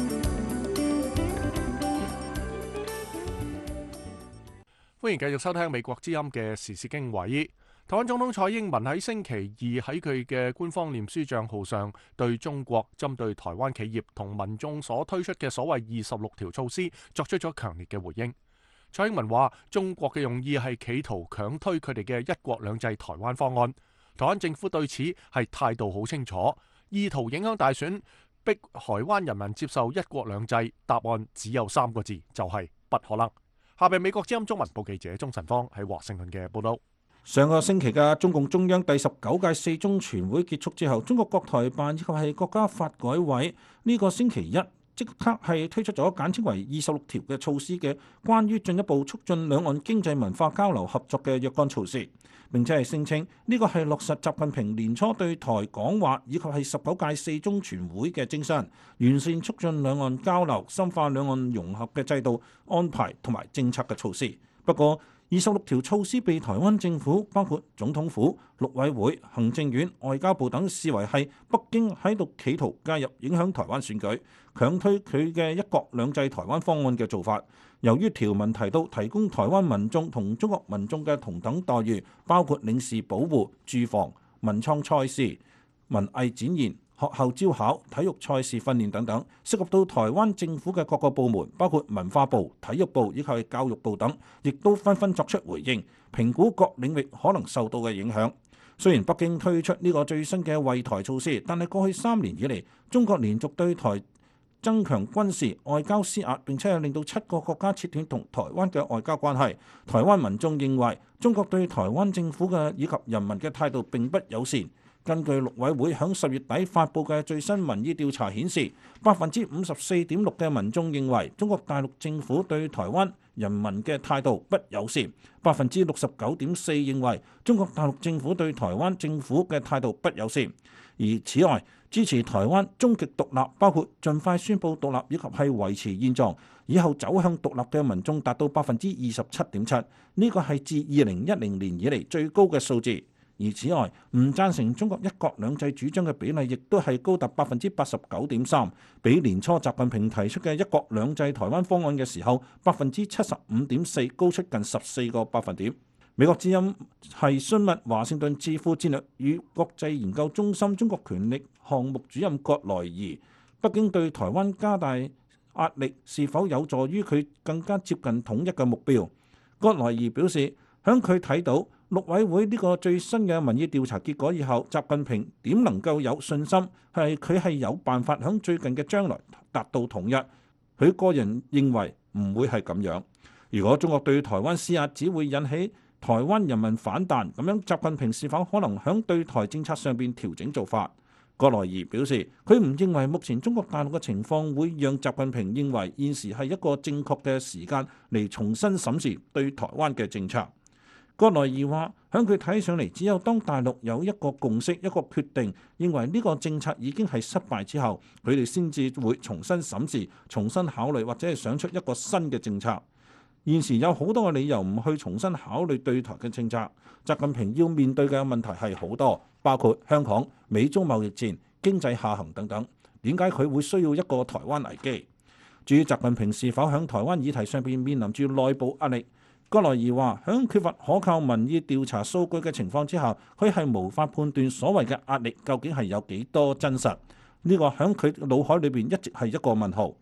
歡迎繼續收聽美國之音嘅時事經緯。台灣總統蔡英文喺星期二喺佢嘅官方臉書帳號上，對中國針對台灣企業同民眾所推出嘅所謂二十六條措施作出咗強烈嘅回應。蔡英文話：中國嘅用意係企圖強推佢哋嘅一國兩制台灣方案，台灣政府對此係態度好清楚，意圖影響大選，逼台灣人民接受一國兩制，答案只有三個字，就係不可能。下邊美國之音中文部記者鍾晨芳喺華盛頓嘅報道。 上個星期嘅中共中央第十九屆四中全會結束之後，中國國台辦以及係國家發改委呢個星期一即刻係推出咗簡稱為二十六條嘅措施嘅關於進一步促進兩岸經濟文化交流合作嘅若干措施，並且係聲稱呢個係落實習近平年初對台講話以及係十九屆四中全會嘅精神，完善促進兩岸交流、深化兩岸融合嘅制度安排同埋政策嘅措施。不過，二十六條措施被台灣政府包括總統府、陸委會、行政院、外交部等視為係北京喺度企圖介入影響台灣選舉，強推佢嘅一國兩制台灣方案嘅做法。由於條文提到提供台灣民眾同中國民眾嘅同等待遇，包括領事保護、住房、文創賽事、文藝展現、學校招考、體育賽事訓練等等，涉及到台灣政府嘅各個部門，包括文化部、體育部以及教育部等，亦都紛紛作出回應，評估各領域可能受到嘅影響。雖然北京推出呢個最新嘅惠台措施，但係過去三年以嚟，中國連續對台增強軍事、外交施壓，並且係令到七個國家切斷同台灣嘅外交關係。台灣民眾認為中國對台灣政府嘅以及人民嘅態度並不友善。根據陸委會響十月底發布嘅最新民意調查顯示，百分之五十四點六嘅民眾認為中國大陸政府對台灣人民嘅態度不友善，百分之六十九點四認為中國大陸政府對台灣政府嘅態度不友善。而此外，支持台灣終極獨立，包括盡快宣布獨立以及係維持現狀，以後走向獨立嘅民眾達到百分之二十七點七，呢個係自二零一零年以嚟最高嘅數字。而此外，唔贊成中國一國兩制主張嘅比例亦都係高達百分之八十九點三，比年初習近平提出嘅一國兩制台灣方案嘅時候百分之七十五點四高出近十四個百分點。美國之音係詢問華盛頓智庫戰略與國際研究中心中國權力項目主任葛萊儀，北京對台灣加大壓力是否有助於佢更加接近統一嘅目標？葛萊儀表示，響佢睇到陸委會呢個最新嘅民意調查結果以後，習近平點能夠有信心係佢係有辦法響最近嘅將來達到統一？佢個人認為唔會係咁樣。如果中國對台灣施壓，只會引起台灣人民反彈，咁樣習近平是否可能響對台政策上邊調整做法？葛萊儀表示，佢唔認為目前中國大陸嘅情況會讓習近平認為現時係一個正確嘅時間嚟重新審視對台灣嘅政策。葛萊儀話：響佢睇上嚟，只有當大陸有一個共識、一個決定，認為呢個政策已經係失敗之後，佢哋先至會重新審視、重新考慮，或者係想出一個新嘅政策。現時有好多嘅理由唔去重新考慮對台嘅政策。習近平要面對嘅問題係好多，包括香港、美中貿易戰、經濟下行等等。點解佢會需要一個台灣危機？至於習近平是否響台灣議題上邊面臨住內部壓力？葛萊儀話：響缺乏可靠民意調查數據嘅情況之下，佢係無法判斷所謂嘅壓力究竟係有幾多真實。呢個響佢腦海裏邊一直係一個問號。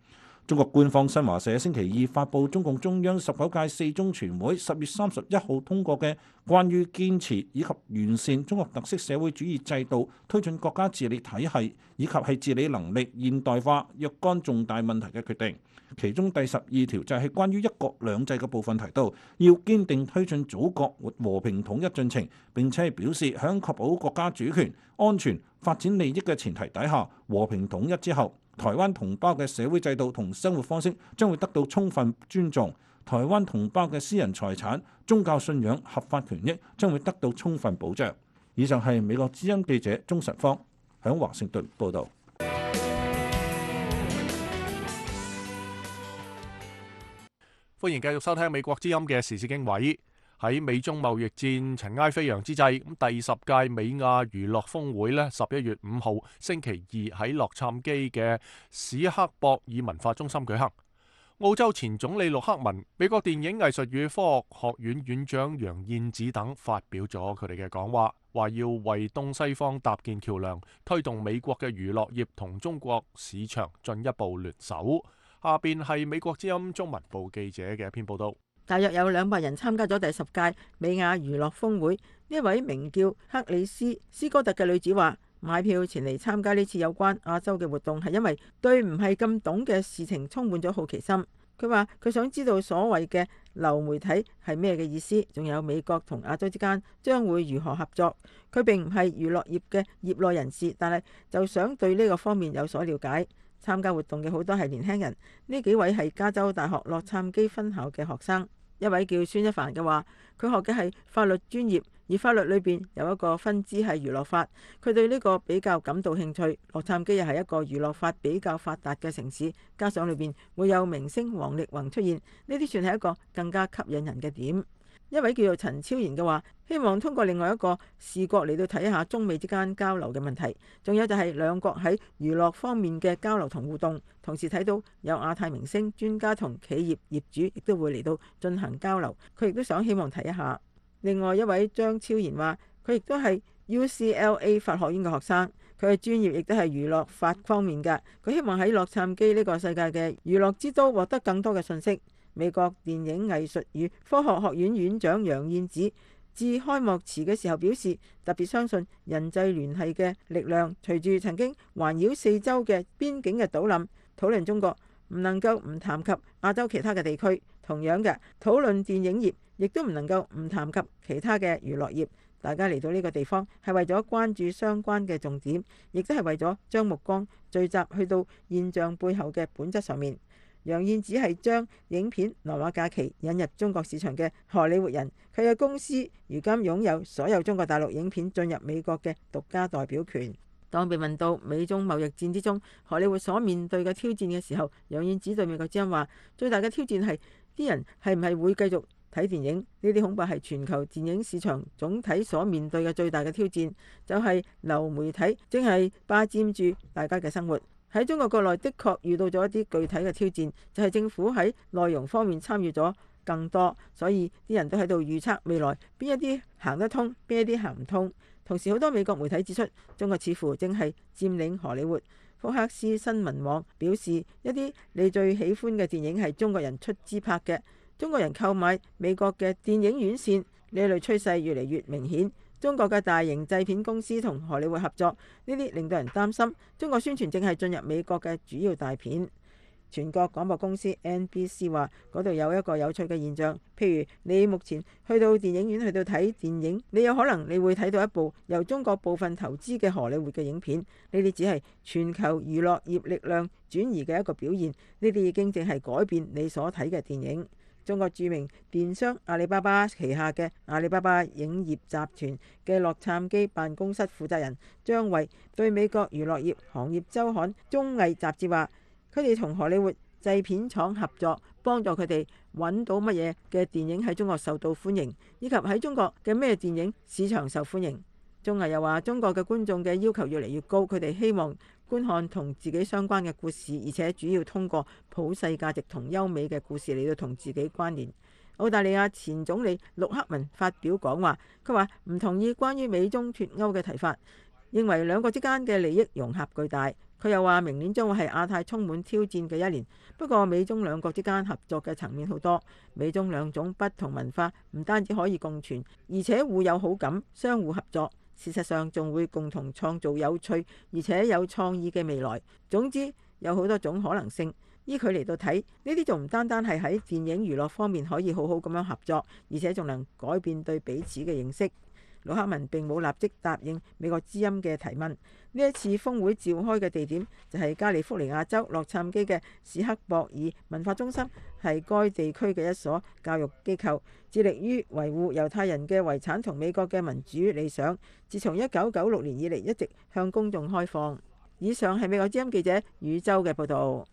中國官方新華社星期二發布中共中央十九屆四中全會十月三十一號通過嘅關於堅持以及完善中國特色社會主義制度、推進國家治理體系以及係治理能力現代化若干重大問題嘅決定。其中第十二條就係關於一國兩制嘅部分提到，要堅定推進祖國和平統一進程，並且係表示響確保國家主權、安全、發展利益嘅前提底下，和平統一之後，台灣同胞嘅社會制度同生活方式將會得到充分尊重，台灣同胞嘅私人財產、宗教信仰合法權益將會得到充分保障。以上係美國之音記者鍾實方響華盛頓報導。 歡迎繼續收聽美國之音嘅時事經緯。喺美中貿易戰塵埃飛揚之際，咁第十屆美亞娛樂峰會呢，十一月五號星期二喺洛杉磯嘅史克博爾文化中心舉行。澳洲前總理陸克文、美國電影藝術與科學學院院長楊燕子等發表咗佢哋嘅講話，話要為東西方搭建橋梁，推動美國嘅娛樂業同中國市場進一步聯手。下邊係美國之音中文部記者嘅一篇報道。 大約有兩百人參加咗第十屆美亞娛樂峰會。呢位名叫克里斯斯哥特嘅女子話：買票前嚟參加呢次有關亞洲嘅活動，係因為對唔係咁懂嘅事情充滿咗好奇心。佢話佢想知道所謂嘅流媒體係咩嘅意思，仲有美國同亞洲之間將會如何合作。佢並唔係娛樂業嘅業內人士，但係就想對呢個方面有所了解。參加活動嘅好多係年輕人，呢幾位係加州大學洛杉磯分校嘅學生。一位叫孫一凡嘅話，佢學嘅係法律專業，而法律裏邊有一個分支係娛樂法，佢對呢個比較感到興趣。洛杉磯又係一個娛樂法比較發達嘅城市，加上裏邊會有明星王力宏出現，呢啲算係一個更加吸引人嘅點。一位叫做陳超然嘅話，希望通過另外一個視角嚟到睇下中美之間交流嘅問題，仲有就係兩國喺娛樂方面嘅交流同互動，同時睇到有亞太明星、專家同企業業主亦都會嚟到進行交流，佢亦都想希望睇一下。另外一位張超然話，佢亦都係 U C L A 法學院嘅學生，佢嘅專業亦都係娛樂法方面嘅，佢希望喺洛杉磯呢個世界嘅娛樂之都獲得更多嘅信息。美國電影藝術與科學學院院長楊燕子致開幕詞嘅時候表示，特別相信人際聯繫嘅力量。隨住曾經環繞四周嘅邊境嘅倒冧，討論中國唔能夠唔談及亞洲其他嘅地區。同樣嘅討論電影業，亦都唔能夠唔談及其他嘅娛樂業。大家嚟到呢個地方係為咗關注相關嘅重點，亦都係為咗將目光聚集去到現象背後嘅本質上面。楊燕只係將影片《羅馬假期》引入中國市場嘅荷里活人，佢嘅公司如今擁有所有中國大陸影片進入美國嘅獨家代表權。當被問到美中貿易戰之中荷里活所面對嘅挑戰嘅時候，楊燕只對美國之音話：最大嘅挑戰係啲人係唔係會繼續睇電影？呢啲恐怕係全球電影市場總體所面對嘅最大嘅挑戰，就係流媒體正係霸佔住大家嘅生活。喺中國國內的確遇到咗一啲具體嘅挑戰，就係政府喺內容方面參與咗更多，所以啲人都喺度預測未來邊一啲行得通，邊一啲行唔通。同時好多美國媒體指出，中國似乎正係佔領荷里活。福克斯新聞網表示，一啲你最喜歡嘅電影係中國人出資拍嘅，中國人購買美國嘅電影院線，呢類趨勢越嚟越明顯。中國嘅大型製片公司同荷里活合作，呢啲令到人擔心中國宣傳正係進入美國嘅主要大片。全國廣播公司 N B C 話，嗰度有一個有趣嘅現象，譬如你目前去到電影院去到睇電影，你有可能你會睇到一部由中國部分投資嘅荷里活嘅影片，呢啲只係全球娛樂業力量轉移嘅一個表現，呢啲已經正係改變你所睇嘅電影。中國著名電商阿里巴巴旗下嘅阿里巴巴影業集團嘅洛杉磯辦公室負責人張衛對美國娛樂業行業週刊綜藝雜誌話，佢哋同荷里活製片廠合作，幫助佢哋揾到乜嘢嘅電影喺中國受到歡迎，以及喺中國嘅咩電影市場受歡迎。綜藝又話，中國嘅觀眾嘅要求越嚟越高，佢哋希望觀看同自己相關嘅故事，而且主要通過普世價值同優美嘅故事嚟到同自己關聯。澳大利亞前總理陸克文發表講話，佢話唔同意關於美中脫歐嘅提法，認為兩國之間嘅利益融合巨大。 佢又話明年將會係亞太充滿挑戰嘅一年，不過美中兩國之間合作嘅層面好多，美中兩種不同文化唔單止可以共存，而且互有好感，相互合作，事實上仲會共同創造有趣而且有創意嘅未來。總之有好多種可能性。依佢嚟到睇，呢啲仲唔單單係喺電影娛樂方面可以好好咁樣合作，而且仲能改變對彼此嘅認識。盧克文並冇立即答應美國之音嘅提問。呢一次峰會召開嘅地點就係加利福尼亞州洛杉磯嘅史克博爾文化中心，係該地區嘅一所教育機構，致力於維護猶太人嘅遺產同美國嘅民主理想。自從一九九六年以嚟，一直向公眾開放。以上係美國之音記者宇宙嘅報導。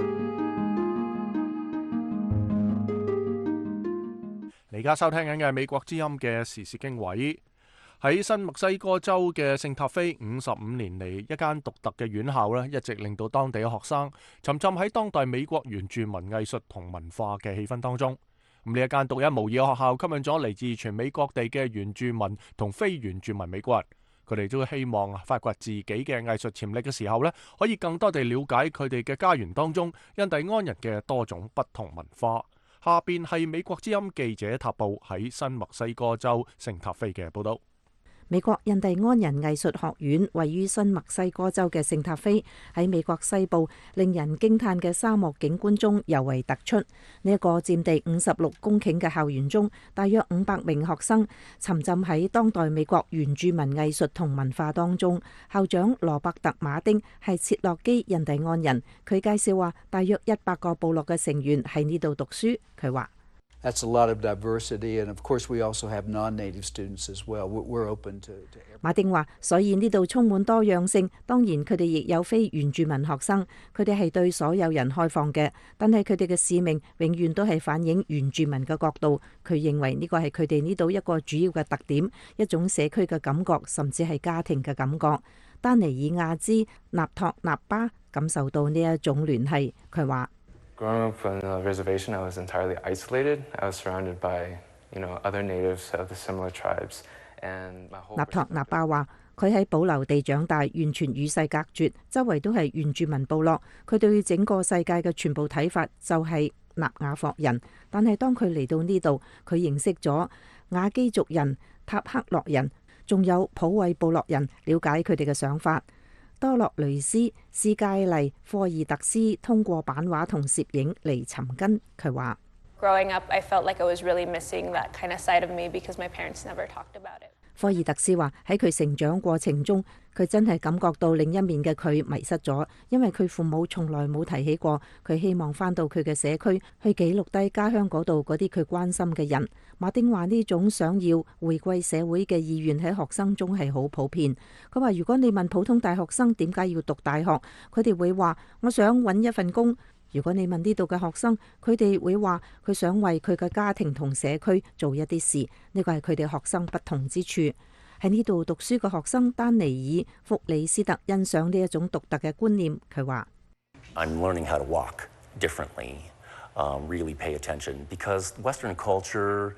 你而家收聽緊嘅係美國之音嘅時事經緯。喺新墨西哥州嘅聖塔菲，五十五年嚟一間獨特嘅院校呢，一直令到當地嘅學生沉浸喺當代美國原住民藝術同文化嘅氣氛當中。咁呢一間獨一無二嘅學校吸引咗嚟自全美各地嘅原住民同非原住民美國人，佢哋都希望發掘自己嘅藝術潛力嘅時候呢，可以更多地了解佢哋嘅家園當中印第安人嘅多種不同文化。下邊係美國之音記者塔布喺新墨西哥州聖塔菲嘅報道。 美國印第安人藝術學院位於新墨西哥州嘅聖塔菲，喺美國西部令人驚嘆嘅沙漠景觀中尤為突出。呢、這、一個佔地五十六公頃嘅校園中，大約五百名學生沉浸喺當代美國原住民藝術同文化當中。校長羅伯特馬丁係切諾基印第安人，佢介紹話，大約一百個部落嘅成員喺呢度讀書。佢話 That's a lot of diversity, and of course we also have non-native students as well. We're open to, to everyone. 馬丁話，所以呢度充滿多樣性，當然佢哋亦有非原住民學生，佢哋係對所有人開放嘅，但係佢哋嘅使命永遠都係反映原住民嘅角度。佢認為呢個係佢哋呢度一個主要嘅特點，一種社區嘅感覺，甚至係家庭嘅感覺。丹尼爾亞茲納托納巴感受到呢一種聯繫，佢話 Growing up on a reservation, I was entirely isolated. I was surrounded by, you know, other natives of the similar tribes, and my whole. 納托納巴話：佢喺保留地長大，完全與世隔絕，周圍都係原住民部落。佢對整個世界嘅全部睇法就係納瓦霍人。但係當佢嚟到呢度，佢認識咗雅基族人、塔克洛人，仲有普惠部落人，了解佢哋嘅想法。多洛雷斯、斯佳麗、科爾特斯通過版畫同攝影嚟尋根。佢話 ：Growing up, I felt like I was really missing that kind of side of me because my parents never talked about it. 科爾特斯話：喺佢成長過程中，佢真係感覺到另一面嘅佢迷失咗，因為佢父母從來冇提起過。佢希望返到佢嘅社區，去記錄低家鄉嗰度嗰啲佢關心嘅人。馬丁話：呢種想要回歸社會嘅意願喺學生中係好普遍。佢話：如果你問普通大學生點解要讀大學，佢哋會話：我想揾一份工。如果你問呢度嘅學生，佢哋會話佢想為佢嘅家庭同社區做一啲事。呢個係佢哋學生不同之處。喺呢度讀書嘅學生丹尼爾·福里斯特欣賞呢一種獨特嘅觀念。佢話 ：I'm learning how to walk differently, um, really pay attention because Western culture.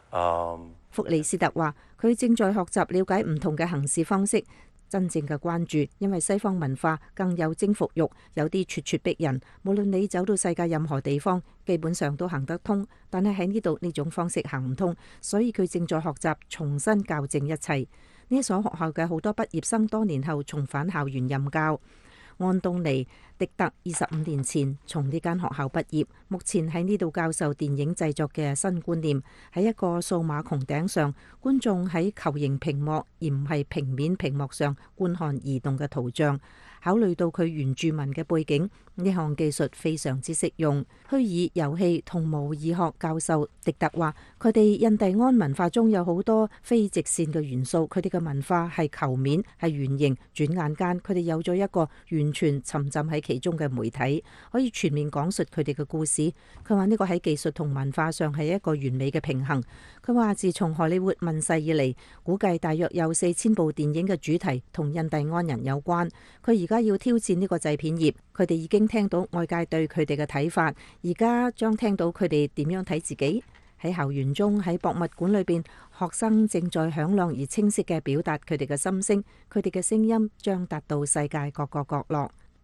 Um, 福里斯特話：佢正在學習了解唔同嘅行事方式。真正嘅關注，因為西方文化更有征服欲，有啲咄咄逼人。無論你走到世界任何地方，基本上都行得通。但係喺呢度呢種方式行唔通，所以佢正在學習重新校正一切。呢所學校嘅好多畢業生多年後重返校園任教。安東尼迪特二十五年前從呢間學校畢業，目前喺呢度教授電影製作嘅新觀念。喺一個數碼穹頂上，觀眾喺球形屏幕而唔係平面屏幕上觀看移動嘅圖像。考慮到佢原住民嘅背景，呢項技術非常之適用。虛擬遊戲同模擬學教授迪特話：佢哋印第安文化中有好多非直線嘅元素，佢哋嘅文化係球面，係圓形。轉眼間，佢哋有咗一個完全沉浸喺其中嘅媒體，可以全面講述佢哋嘅故事。佢話呢個喺技術同文化上係一個完美嘅平衡。佢話自從荷里活問世以嚟，估計大約有四千部電影嘅主題同印第安人有關。佢而家要挑戰呢個製片業，佢哋已經聽到外界對佢哋嘅睇法，而家將聽到佢哋點樣睇自己。喺校園中，喺博物館裏邊，學生正在響亮而清晰嘅表達佢哋嘅心聲，佢哋嘅聲音將達到世界各個角落。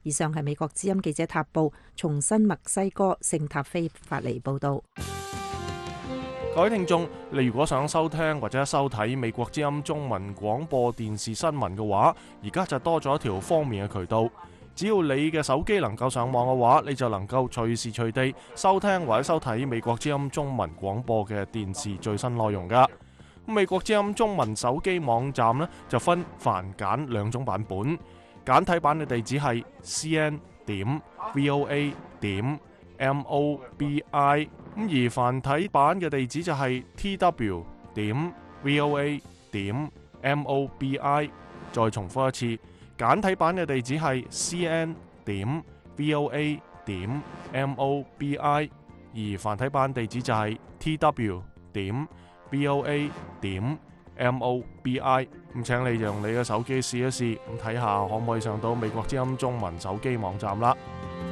以上係美國之音記者塔布從新墨西哥聖塔菲發嚟報道。 各位聽眾，你如果想收聽或者收睇美國之音中文廣播電視新聞嘅話，而家就多咗一條方便嘅渠道。只要你嘅手機能夠上網嘅話，你就能夠隨時隨地收聽或者收睇美國之音中文廣播嘅電視最新內容㗎。美國之音中文手機網站呢，就分繁簡兩種版本，簡體版嘅地址係 c n 點 v o a 點 m o b i， 咁而繁體版嘅地址就係 t w 點 v o a 點 m o b i。再重複一次，簡體版嘅地址係 c n 點 v o a 點 m o b i， 而繁體版地址就係 t w 點 v o a 點 m o b i。 咁請你用你嘅手機試一試，咁睇下可唔可以上到美國之音中文手機網站啦。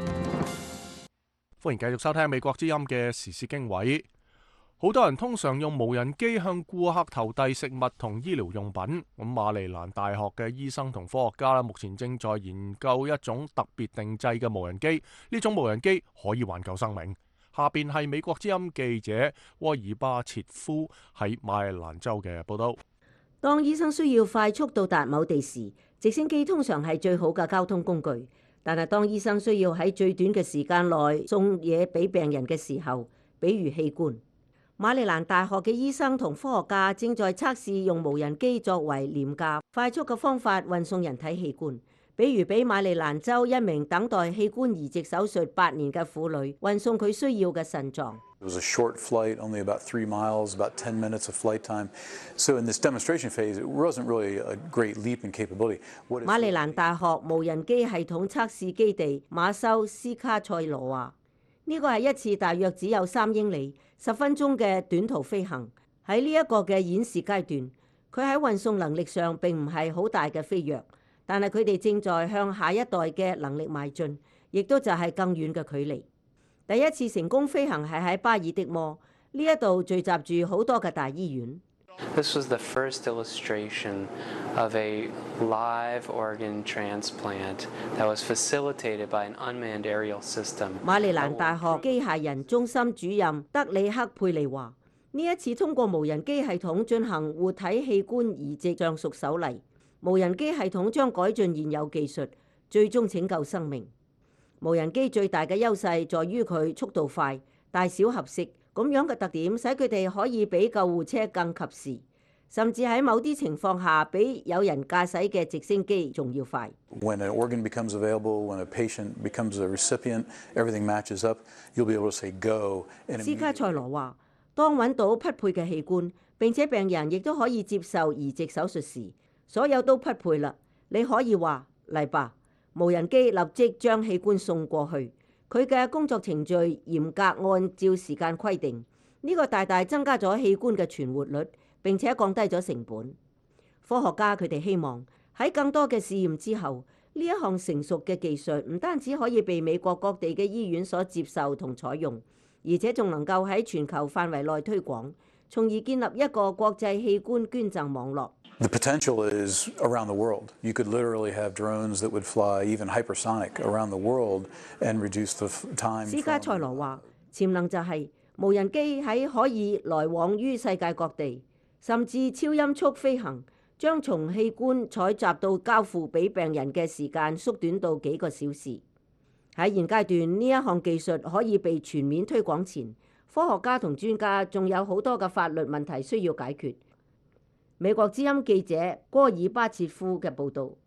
歡迎繼續收聽美國之音嘅時事經緯。好多人通常用無人機向顧客投遞食物同醫療用品。咁馬里蘭大學嘅醫生同科學家咧，目前正在研究一種特別定製嘅無人機。呢種無人機可以挽救生命。下邊係美國之音記者沃爾巴切夫喺馬里蘭州嘅報道。 當醫生需要快速到達某地時，直升機通常係最好嘅交通工具。但係當醫生需要喺最短嘅時間內送嘢俾病人嘅時候，比如器官。馬里蘭大學嘅醫生同科學家正在測試用無人機作為廉價、快速嘅方法運送人體器官，比如俾馬里蘭州一名等待器官移植手術八年嘅婦女運送佢需要嘅腎臟。 It was a short flight, only about three miles, about ten minutes of flight time. So in this demonstration phase, it wasn't really a great leap in capability. 馬里蘭大學無人機系統測試基地馬修斯卡塞羅話：呢個係一次大約只有三英里、十分鐘嘅短途飛行。喺呢一個嘅演示階段，佢喺運送能力上並唔係好大嘅飛躍，但係佢哋正在向下一代嘅能力邁進，亦都就係更遠嘅距離。第一次成功飛行係喺巴爾的摩，呢一度聚集住好多嘅大醫院。 This was the first illustration of a live organ transplant that was facilitated by an unmanned aerial system. 馬里蘭大學機械人中心主任德里克佩利話：呢一次通過無人機系統進行活體器官移植尚屬首例。無人機系統將改進現有技術，最終拯救生命。無人機最大嘅優勢在於佢速度快、大小合適，咁樣嘅特點使佢哋可以比救護車更及時，甚至喺某啲情況下比有人駕駛嘅直升機仲要快。 When an organ becomes available, when a patient becomes a recipient, everything matches up. You'll be able to say go. 斯卡塞羅話：當揾到匹配嘅器官，並且病人亦都可以接受移植手術時，所有都匹配啦。你可以話嚟吧。無人機立即將器官送過去，佢嘅工作程序嚴格按照時間規定，呢個大大增加咗器官嘅存活率，並且降低咗成本。科學家佢哋希望喺更多嘅試驗之後，呢一項成熟嘅技術唔單止可以被美國各地嘅醫院所接受同採用，而且仲能夠喺全球範圍內推廣，從而建立一個國際器官捐贈網絡。 The potential is around the world. You could literally have drones that would fly even hypersonic around the world and reduce the time. 斯加塞羅話：潛能就係無人機喺可以來往於世界各地，甚至超音速飛行，將從器官採集到交付俾病人嘅時間縮短到幾個小時。喺現階段，呢一項技術可以被全面推廣前，科學家同專家仲有好多嘅法律問題需要解決。美國之音記者戈爾巴切夫嘅報導。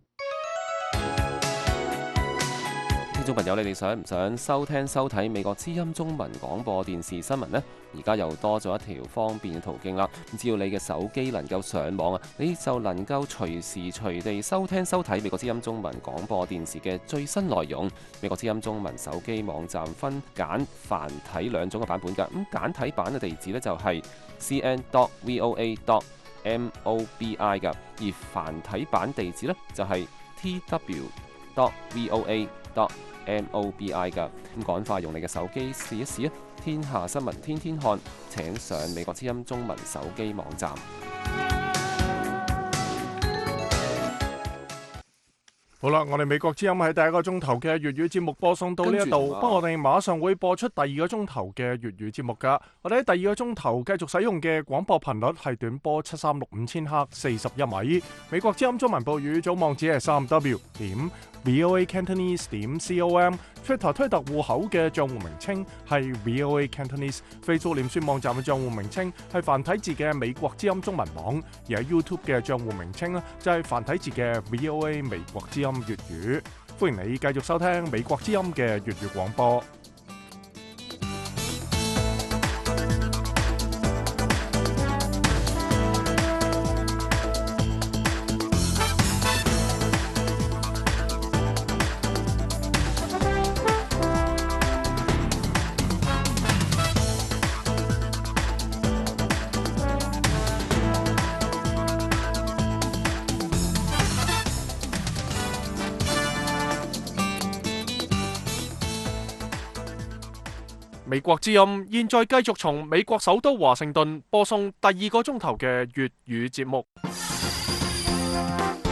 聽眾朋友，你哋想唔想收聽收睇美國之音中文廣播電視新聞呢？而家又多咗一條方便嘅途徑啦！只要你嘅手機能夠上網啊，你就能夠隨時隨地收聽收睇美國之音中文廣播電視嘅最新內容。美國之音中文手機網站分簡繁體兩種嘅版本㗎。咁簡體版嘅地址呢，就係 c n dot v o a dot m o b i 㗎，而繁體版地址呢，就係 t w dot v o a dot m o b i 㗎。咁趕快用你嘅手機試一試啊！天下新聞天天看，請上美國之音中文手機網站。 好啦，我哋美國之音喺第一個鐘頭嘅粵語節目播送到呢一度，不過我哋馬上會播出第二個鐘頭嘅粵語節目噶。我哋喺第二個鐘頭繼續使用嘅廣播頻率係短波七三六五千赫四十一米。美國之音中文報語組網址係三 w 點 voa cantonese 點 com。Twitter 推特戶口嘅賬戶名稱係 voa cantonese。Facebook 臉書網站嘅賬戶名稱係繁體字嘅美國之音中文網，而喺 YouTube 嘅賬戶名稱呢就係繁體字嘅 voa 美國之音粵語。歡迎你繼續收聽美國之音嘅粵語廣播。美國之音現在繼續從美國首都華盛頓播送第二個鐘頭嘅粵語節目。